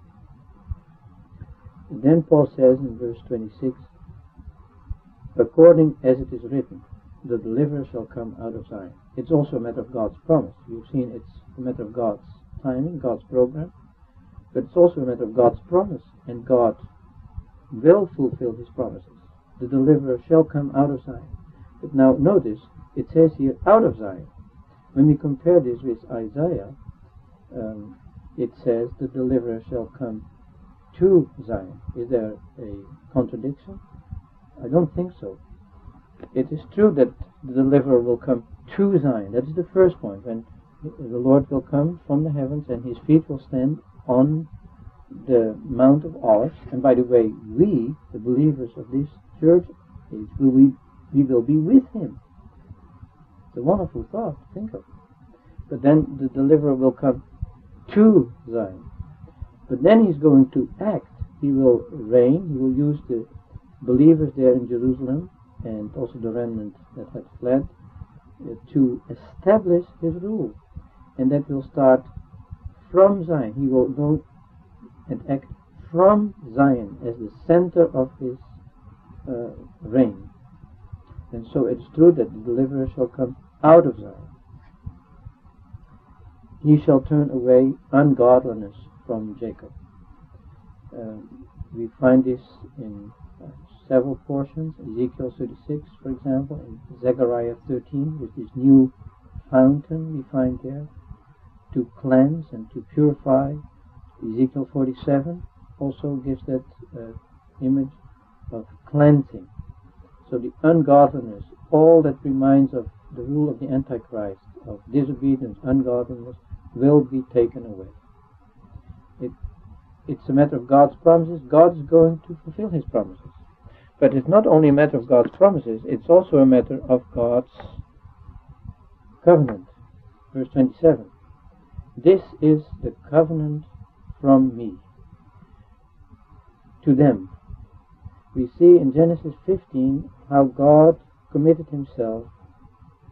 And then Paul says in verse 26, according as it is written, the deliverer shall come out of Zion. It's also a matter of God's promise. You've seen it's a matter of God's timing, God's program, but it's also a matter of God's promise, and God will fulfill his promises. The deliverer shall come out of Zion. But now notice, it says here out of Zion. When we compare this with Isaiah, it says the deliverer shall come to Zion. Is there a contradiction? I don't think so. It is true that the deliverer will come to Zion. That is the first point. When the Lord will come from the heavens and his feet will stand on the Mount of Olives. And by the way, we, the believers of this church age, we will be with him. It's a wonderful thought to think of. But then the deliverer will come to Zion. But then he's going to act. He will reign. He will use the believers there in Jerusalem and also the remnant that had fled to establish his rule. And that will start from Zion. He will go and act from Zion as the center of his reign. And so it's true that the deliverer shall come out of Zion. He shall turn away ungodliness from Jacob. We find this in several portions. Ezekiel 36, for example, and Zechariah 13, with this new fountain we find there to cleanse and to purify. Ezekiel 47 also gives that image of cleansing. So the ungodliness, all that reminds of the rule of the Antichrist, of disobedience, ungodliness, will be taken away. It's a matter of God's promises. God's going to fulfill his promises. But it's not only a matter of God's promises, it's also a matter of God's covenant. Verse 27. This is the covenant from me to them. We see in Genesis 15 how God committed himself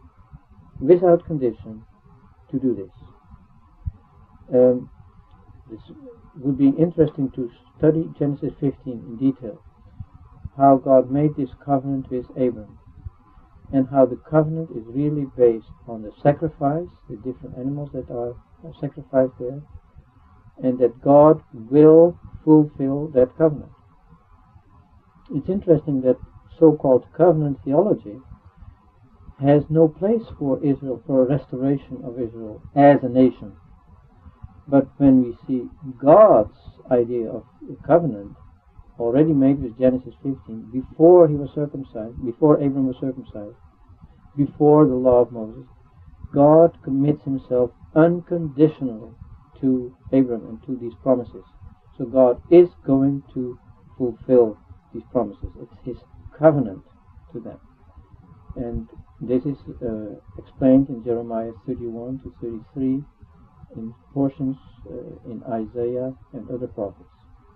without condition to do this. The it would be interesting to study Genesis 15 in detail, how God made this covenant with Abram, and how the covenant is really based on the sacrifice, the different animals that are sacrificed there, and that God will fulfill that covenant. It's interesting that so-called covenant theology has no place for Israel, for a restoration of Israel as a nation. But when we see God's idea of the covenant already made with Genesis 15, before he was circumcised, before Abram was circumcised, before the law of Moses, God commits himself unconditionally to Abram and to these promises. So God is going to fulfill these promises. It's his covenant to them. And this is explained in Jeremiah 31 to 33, in portions in Isaiah and other prophets.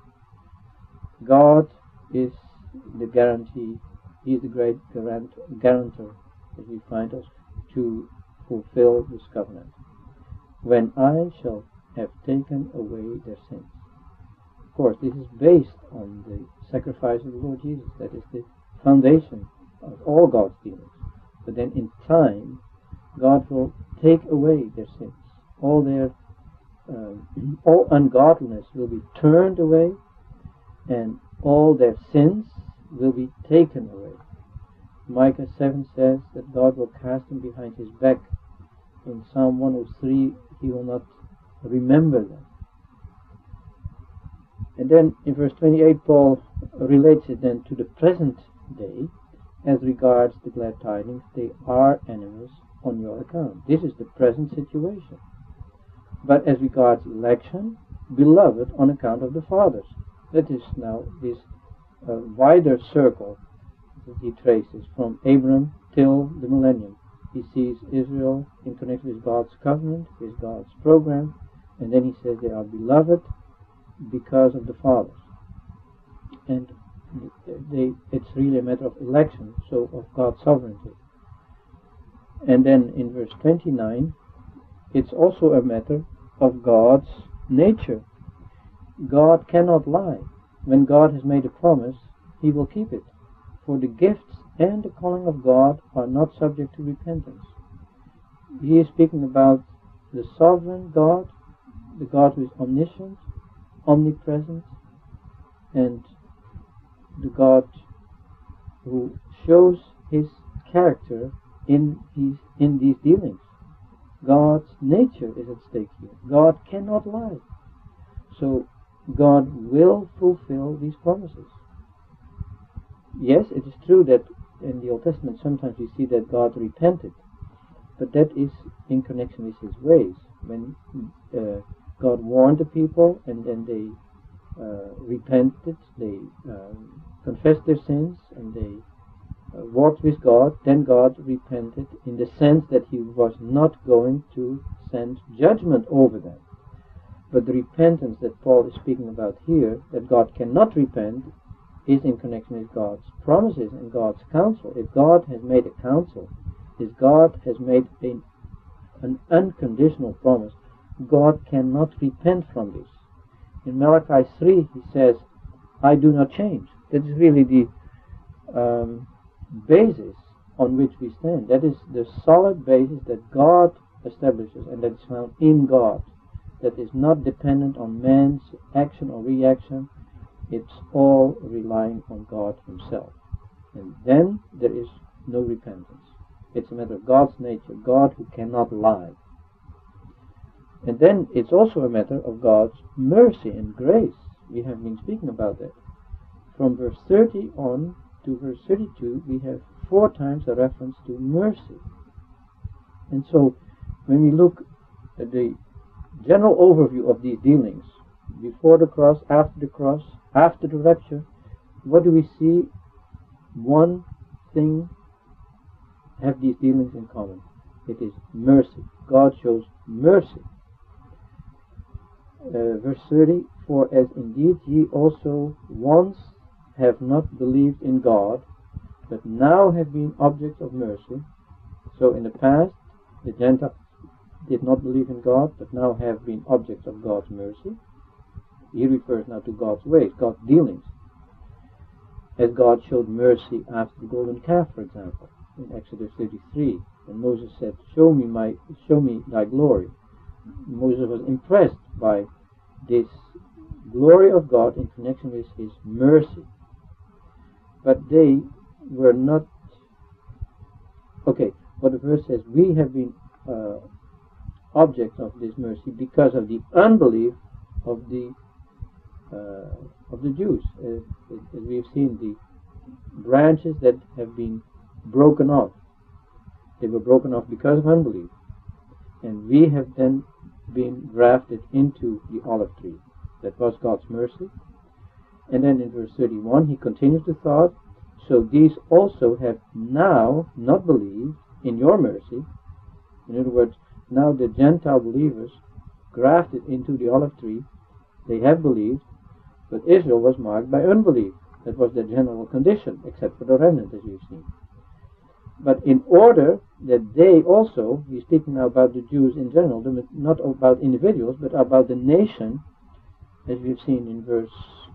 God is the guarantee, he is the great guarantor, as we find us, to fulfill this covenant. When I shall have taken away their sins. Of course, this is based on the sacrifice of the Lord Jesus. That is the foundation of all God's dealings. But then in time, God will take away their sins. All ungodliness will be turned away, and all their sins will be taken away. Micah 7 says that God will cast them behind his back. In Psalm 103, he will not remember them. And then in verse 28, Paul relates it then to the present day as regards the glad tidings. They are enemies on your account. This is the present situation. But as regards election, beloved on account of the fathers. That is now this wider circle that he traces from Abram till the millennium. He sees Israel in connection with God's covenant, with God's program, and then he says they are beloved because of the fathers. And it's really a matter of election, so of God's sovereignty. And then in verse 29, it's also a matter of God's nature. God cannot lie. When God has made a promise, he will keep it. For the gifts and the calling of God are not subject to repentance. He is speaking about the sovereign God, the God who is omniscient, omnipresent, and the God who shows his character in these dealings. God's nature is at stake here. God cannot lie. So God will fulfill these promises. Yes, it is true that in the Old Testament sometimes we see that God repented, but that is in connection with his ways. When God warned the people and then they repented, they confessed their sins, and they walked with God, then God repented in the sense that he was not going to send judgment over them. But the repentance that Paul is speaking about here, that God cannot repent, is in connection with God's promises and God's counsel. If God has made a counsel, if God has made an unconditional promise, God cannot repent from this. In Malachi 3 he says, I do not change. That is really the basis on which we stand. That is the solid basis that God establishes and that is found in God. That is not dependent on man's action or reaction. It's all relying on God himself. And then there is no repentance. It's a matter of God's nature, God who cannot lie. And then it's also a matter of God's mercy and grace. We have been speaking about that. From verse 30 on to verse 32, we have 4 times a reference to mercy. And so, when we look at the general overview of these dealings, before the cross, after the rapture, what do we see? One thing have these dealings in common. It is mercy. God shows mercy. Verse 30, for as indeed ye also once have not believed in God, but now have been objects of mercy. So in the past, the Gentiles did not believe in God, but now have been objects of God's mercy. he refers now to God's ways, God's dealings. As God showed mercy after the golden calf, for example, in Exodus 33, and Moses said, show me thy glory. Moses was impressed by this glory of God in connection with his mercy. But they were not... Okay, what the verse says, we have been objects of this mercy because of the unbelief of the Jews. As we have seen, the branches that have been broken off, they were broken off because of unbelief. And we have then been grafted into the olive tree. That was God's mercy. And then in verse 31 he continues the thought, so these also have now not believed in your mercy. In other words, now the Gentile believers grafted into the olive tree, they have believed, but Israel was marked by unbelief. That was their general condition, except for the remnant, as we've seen. But in order that they also, he's speaking now about the Jews in general, not about individuals, but about the nation, as we've seen in verse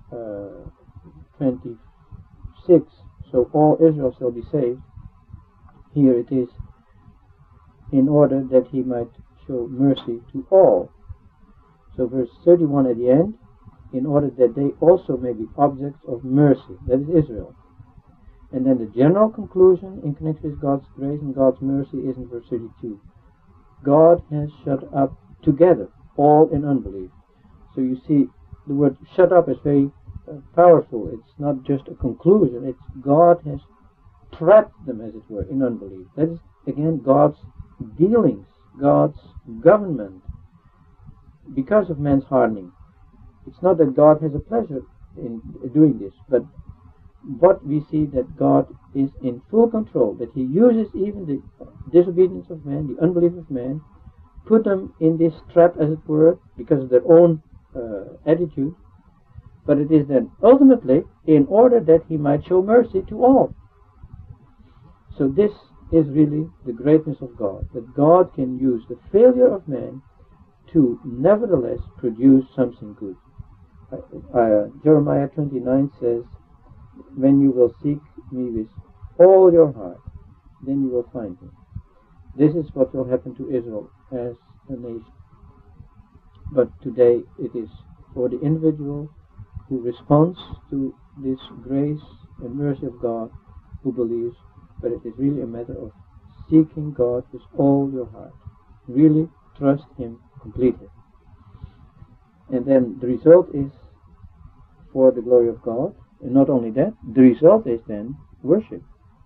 26, so all Israel shall be saved. Here it is, in order that he might show mercy to all. So verse 31 at the end, in order that they also may be objects of mercy, that is Israel. And then the general conclusion in connection with God's grace and God's mercy is in verse 32. God has shut up together all in unbelief. So you see, the word shut up is very powerful. It's not just a conclusion. It's God has trapped them, as it were, in unbelief. That is, again, God's dealings, God's government, because of man's hardening. It's not that God has a pleasure in doing this, but we see that God is in full control, that he uses even the disobedience of man, the unbelief of man, put them in this trap, as it were, because of their own attitude, but it is then ultimately in order that he might show mercy to all. So this is really the greatness of God, that God can use the failure of man to nevertheless produce something good. Jeremiah 29 says, when you will seek me with all your heart, then you will find me. This is what will happen to Israel as a nation. But today it is for the individual who responds to this grace and mercy of God, who believes, but it is really a matter of seeking God with all your heart. Really trust him completely. And then the result is for the glory of God. And not only that, the result is then worship.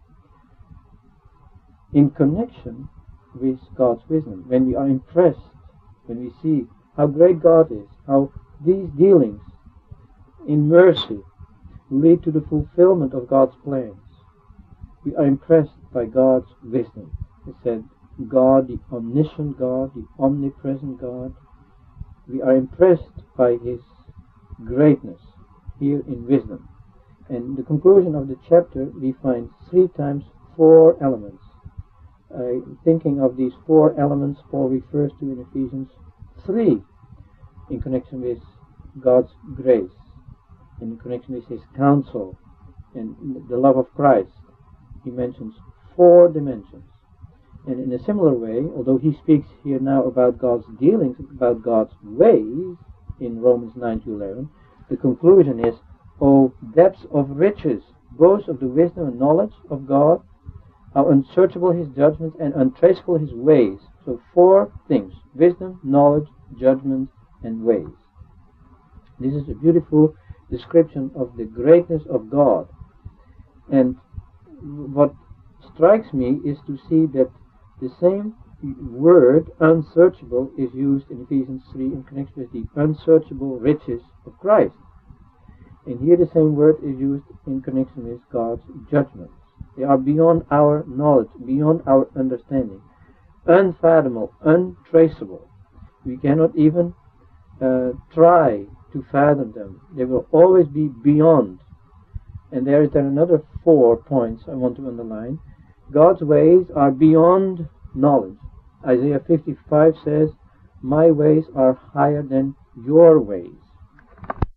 In connection with God's wisdom, when we are impressed, when we see how great God is, how these dealings in mercy lead to the fulfillment of God's plans, we are impressed by God's wisdom. It said, God, the omniscient God, the omnipresent God. We are impressed by his greatness here in wisdom. And the conclusion of the chapter, we find 3 times 4 elements. Thinking of these 4 elements, Paul refers to in Ephesians 3 in connection with God's grace, in connection with his counsel, and the love of Christ. He mentions 4 dimensions. And in a similar way, although he speaks here now about God's dealings, about God's ways, in Romans 9-11, the conclusion is, O depths of riches, both of the wisdom and knowledge of God, how unsearchable his judgments and untraceable his ways. So 4 things: wisdom, knowledge, judgment, and ways. This is a beautiful description of the greatness of God. And what strikes me is to see that the same word, unsearchable, is used in Ephesians 3 in connection with the unsearchable riches of Christ. And here the same word is used in connection with God's judgments. They are beyond our knowledge, beyond our understanding, unfathomable, untraceable. We cannot even try to fathom them. They will always be beyond. And there is then another 4 points I want to underline. God's ways are beyond knowledge. Isaiah 55 says, my ways are higher than your ways.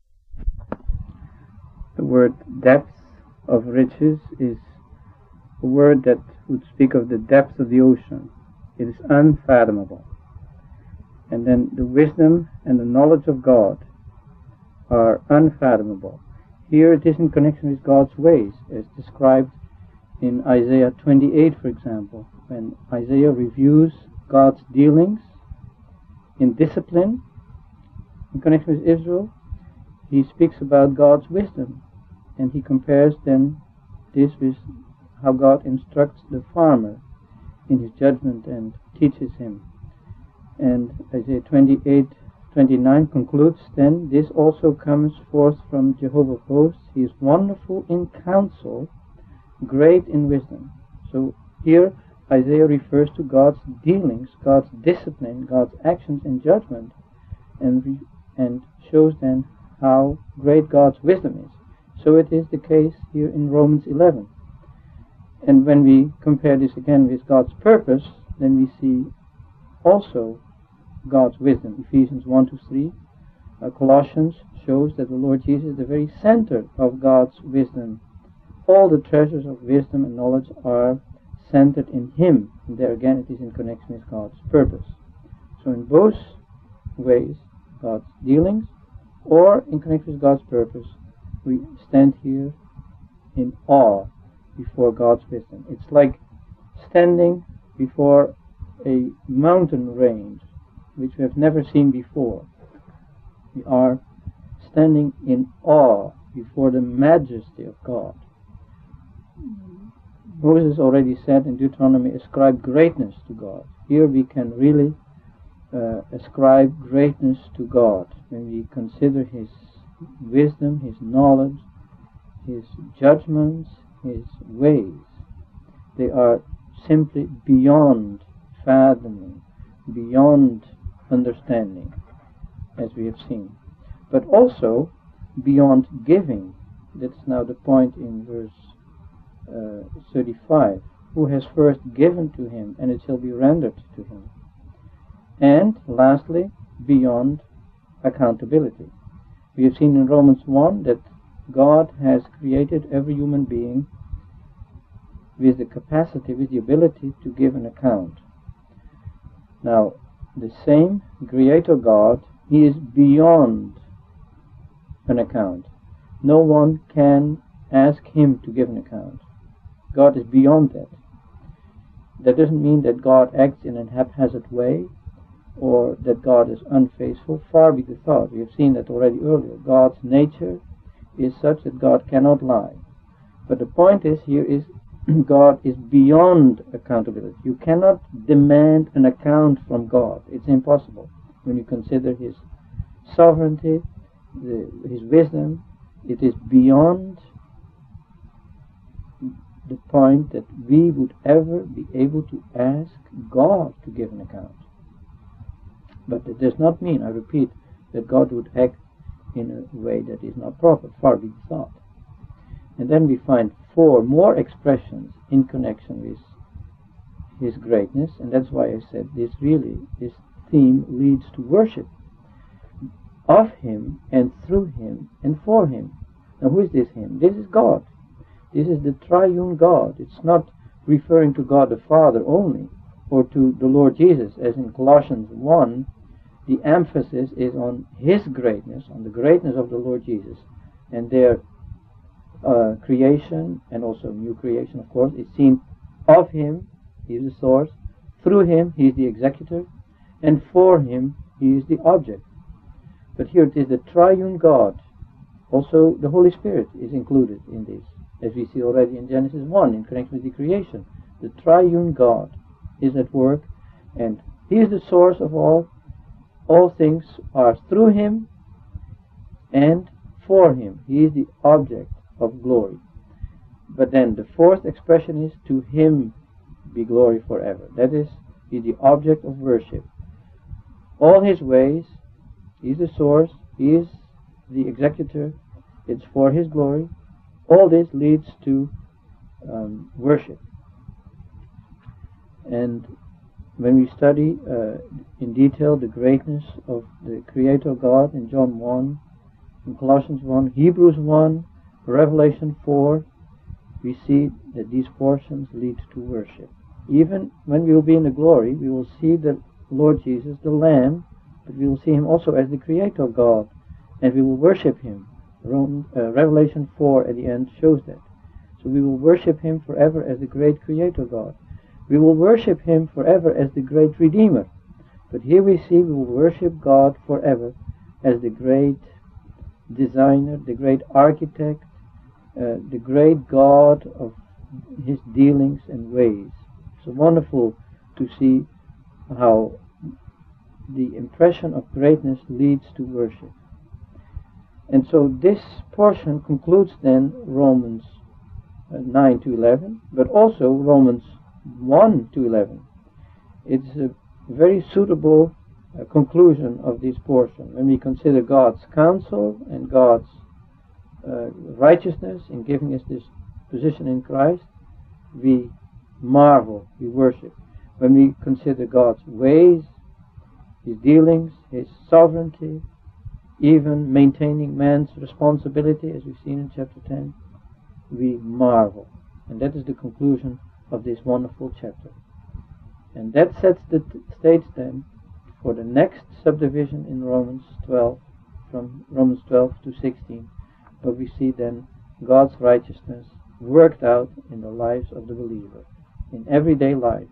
The word depth of riches is a word that would speak of the depth of the ocean. It is unfathomable. And then the wisdom and the knowledge of God are unfathomable. Here it is in connection with God's ways, as described in Isaiah 28, for example, when Isaiah reviews God's dealings in discipline in connection with Israel. He speaks about God's wisdom, and he compares then this with how God instructs the farmer in his judgment and teaches him. And Isaiah 28:29 concludes then, this also comes forth from Jehovah of hosts. He is wonderful in counsel, great in wisdom. So here Isaiah refers to God's dealings, God's discipline, God's actions in judgment, and shows then how great God's wisdom is. So it is the case here in Romans 11. And when we compare this again with God's purpose, then we see also God's wisdom. Ephesians 1-3, Colossians shows that the Lord Jesus is the very center of God's wisdom. All the treasures of wisdom and knowledge are centered in Him. And there again it is in connection with God's purpose. So in both ways, God's dealings or in connection with God's purpose, we stand here in awe before God's wisdom. It's like standing before a mountain range which we have never seen before. We are standing in awe before the majesty of God. Moses already said in Deuteronomy, ascribe greatness to God. Here we can really ascribe greatness to God when we consider His wisdom, His knowledge, His judgments, His ways. They are simply beyond fathoming, beyond understanding, as we have seen, but also beyond giving. That's now the point in verse 35. Who has first given to him, and it shall be rendered to him. And lastly, beyond accountability. We have seen in Romans 1 that God has created every human being with the capacity, with the ability to give an account. Now, the same Creator God, He is beyond an account. No one can ask Him to give an account. God is beyond that. That doesn't mean that God acts in a haphazard way or that God is unfaithful. Far be the thought. We have seen that already earlier. God's nature is such that God cannot lie. But the point is here is God is beyond accountability. You cannot demand an account from God. It's impossible. When you consider His sovereignty, His wisdom, it is beyond the point that we would ever be able to ask God to give an account. But it does not mean, I repeat, that God would act in a way that is not proper. Far be the thought. And then we find 4 more expressions in connection with His greatness, and that's why I said this theme leads to worship of Him and through Him and for Him. Now who is this Him? This is God. This is the triune God. It's not referring to God the Father only, or to the Lord Jesus, as in Colossians 1, the emphasis is on His greatness, on the greatness of the Lord Jesus, and their creation, and also new creation, of course, is seen of Him. He is the source. Through Him, He is the executor, and for Him, He is the object. But here it is the triune God. Also, the Holy Spirit is included in this, as we see already in Genesis 1, in connection with the creation. The triune God is at work, and He is the source of all. All things are through Him and for Him. He is the object of glory. But then the 4th expression is, to Him be glory forever. That is, He is the object of worship. All His ways, He is the source, He is the executor, it's for His glory. All this leads to worship. And when we study in detail the greatness of the Creator God in John 1, in Colossians 1, Hebrews 1, Revelation 4, we see that these portions lead to worship. Even when we will be in the glory, we will see the Lord Jesus, the Lamb, but we will see him also as the Creator God, and we will worship him. Revelation 4 at the end shows that. So we will worship him forever as the great Creator God. We will worship him forever as the great Redeemer. But here we see we will worship God forever as the great designer, the great architect, the great God of his dealings and ways. So wonderful to see how the impression of greatness leads to worship. And so this portion concludes then Romans 9 to 11, but also Romans 1 to 11. It's a very suitable conclusion of this portion when we consider God's counsel and God's righteousness in giving us this position in Christ. We marvel, we worship. When we consider God's ways, his dealings, his sovereignty, even maintaining man's responsibility, as we've seen in chapter 10, we marvel. And that is the conclusion of this wonderful chapter. And that sets the stage then for the next subdivision in Romans 12, from Romans 12 to 16, where we see then God's righteousness worked out in the lives of the believer, in everyday life.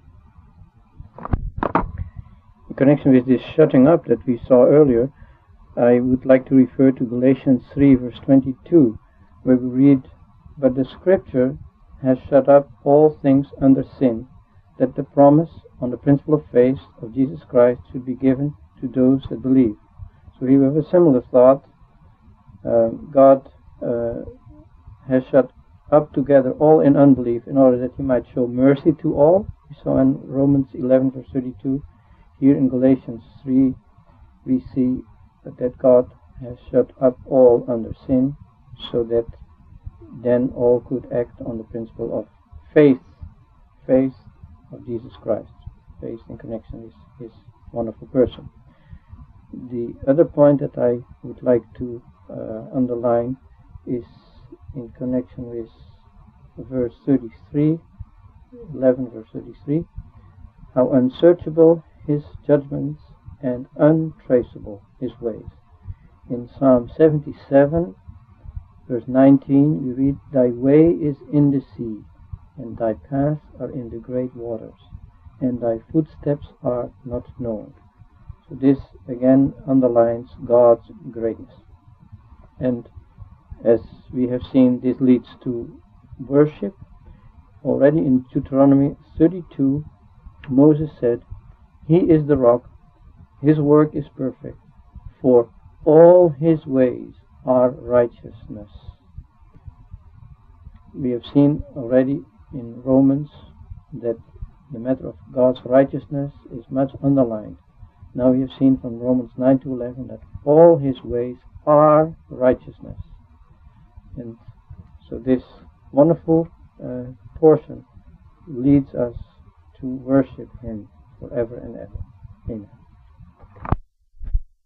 In connection with this shutting up that we saw earlier, I would like to refer to Galatians 3 verse 22, where we read, "But the Scripture has shut up all things under sin, that the promise on the principle of faith of Jesus Christ should be given to those that believe." So here we have a similar thought. God has shut up together all in unbelief in order that he might show mercy to all. We saw in Romans 11 verse 32. Here in Galatians 3 we see that God has shut up all under sin, so that then all could act on the principle of faith of Jesus Christ, faith in connection with his wonderful person. The other point that I would like to underline is in connection with verse 33, 11 verse 33, how unsearchable his judgments and untraceable his ways. In Psalm 77 verse 19 we read, "Thy way is in the sea, and thy paths are in the great waters, and thy footsteps are not known." So this again underlines God's greatness. And as we have seen, this leads to worship. Already in Deuteronomy 32, Moses said, "He is the rock, his work is perfect, for all his ways are righteousness." We have seen already in Romans that the matter of God's righteousness is much underlined. Now we have seen from Romans 9 to 11 that all his ways are righteousness. And so this wonderful portion leads us to worship him forever and ever. Amen.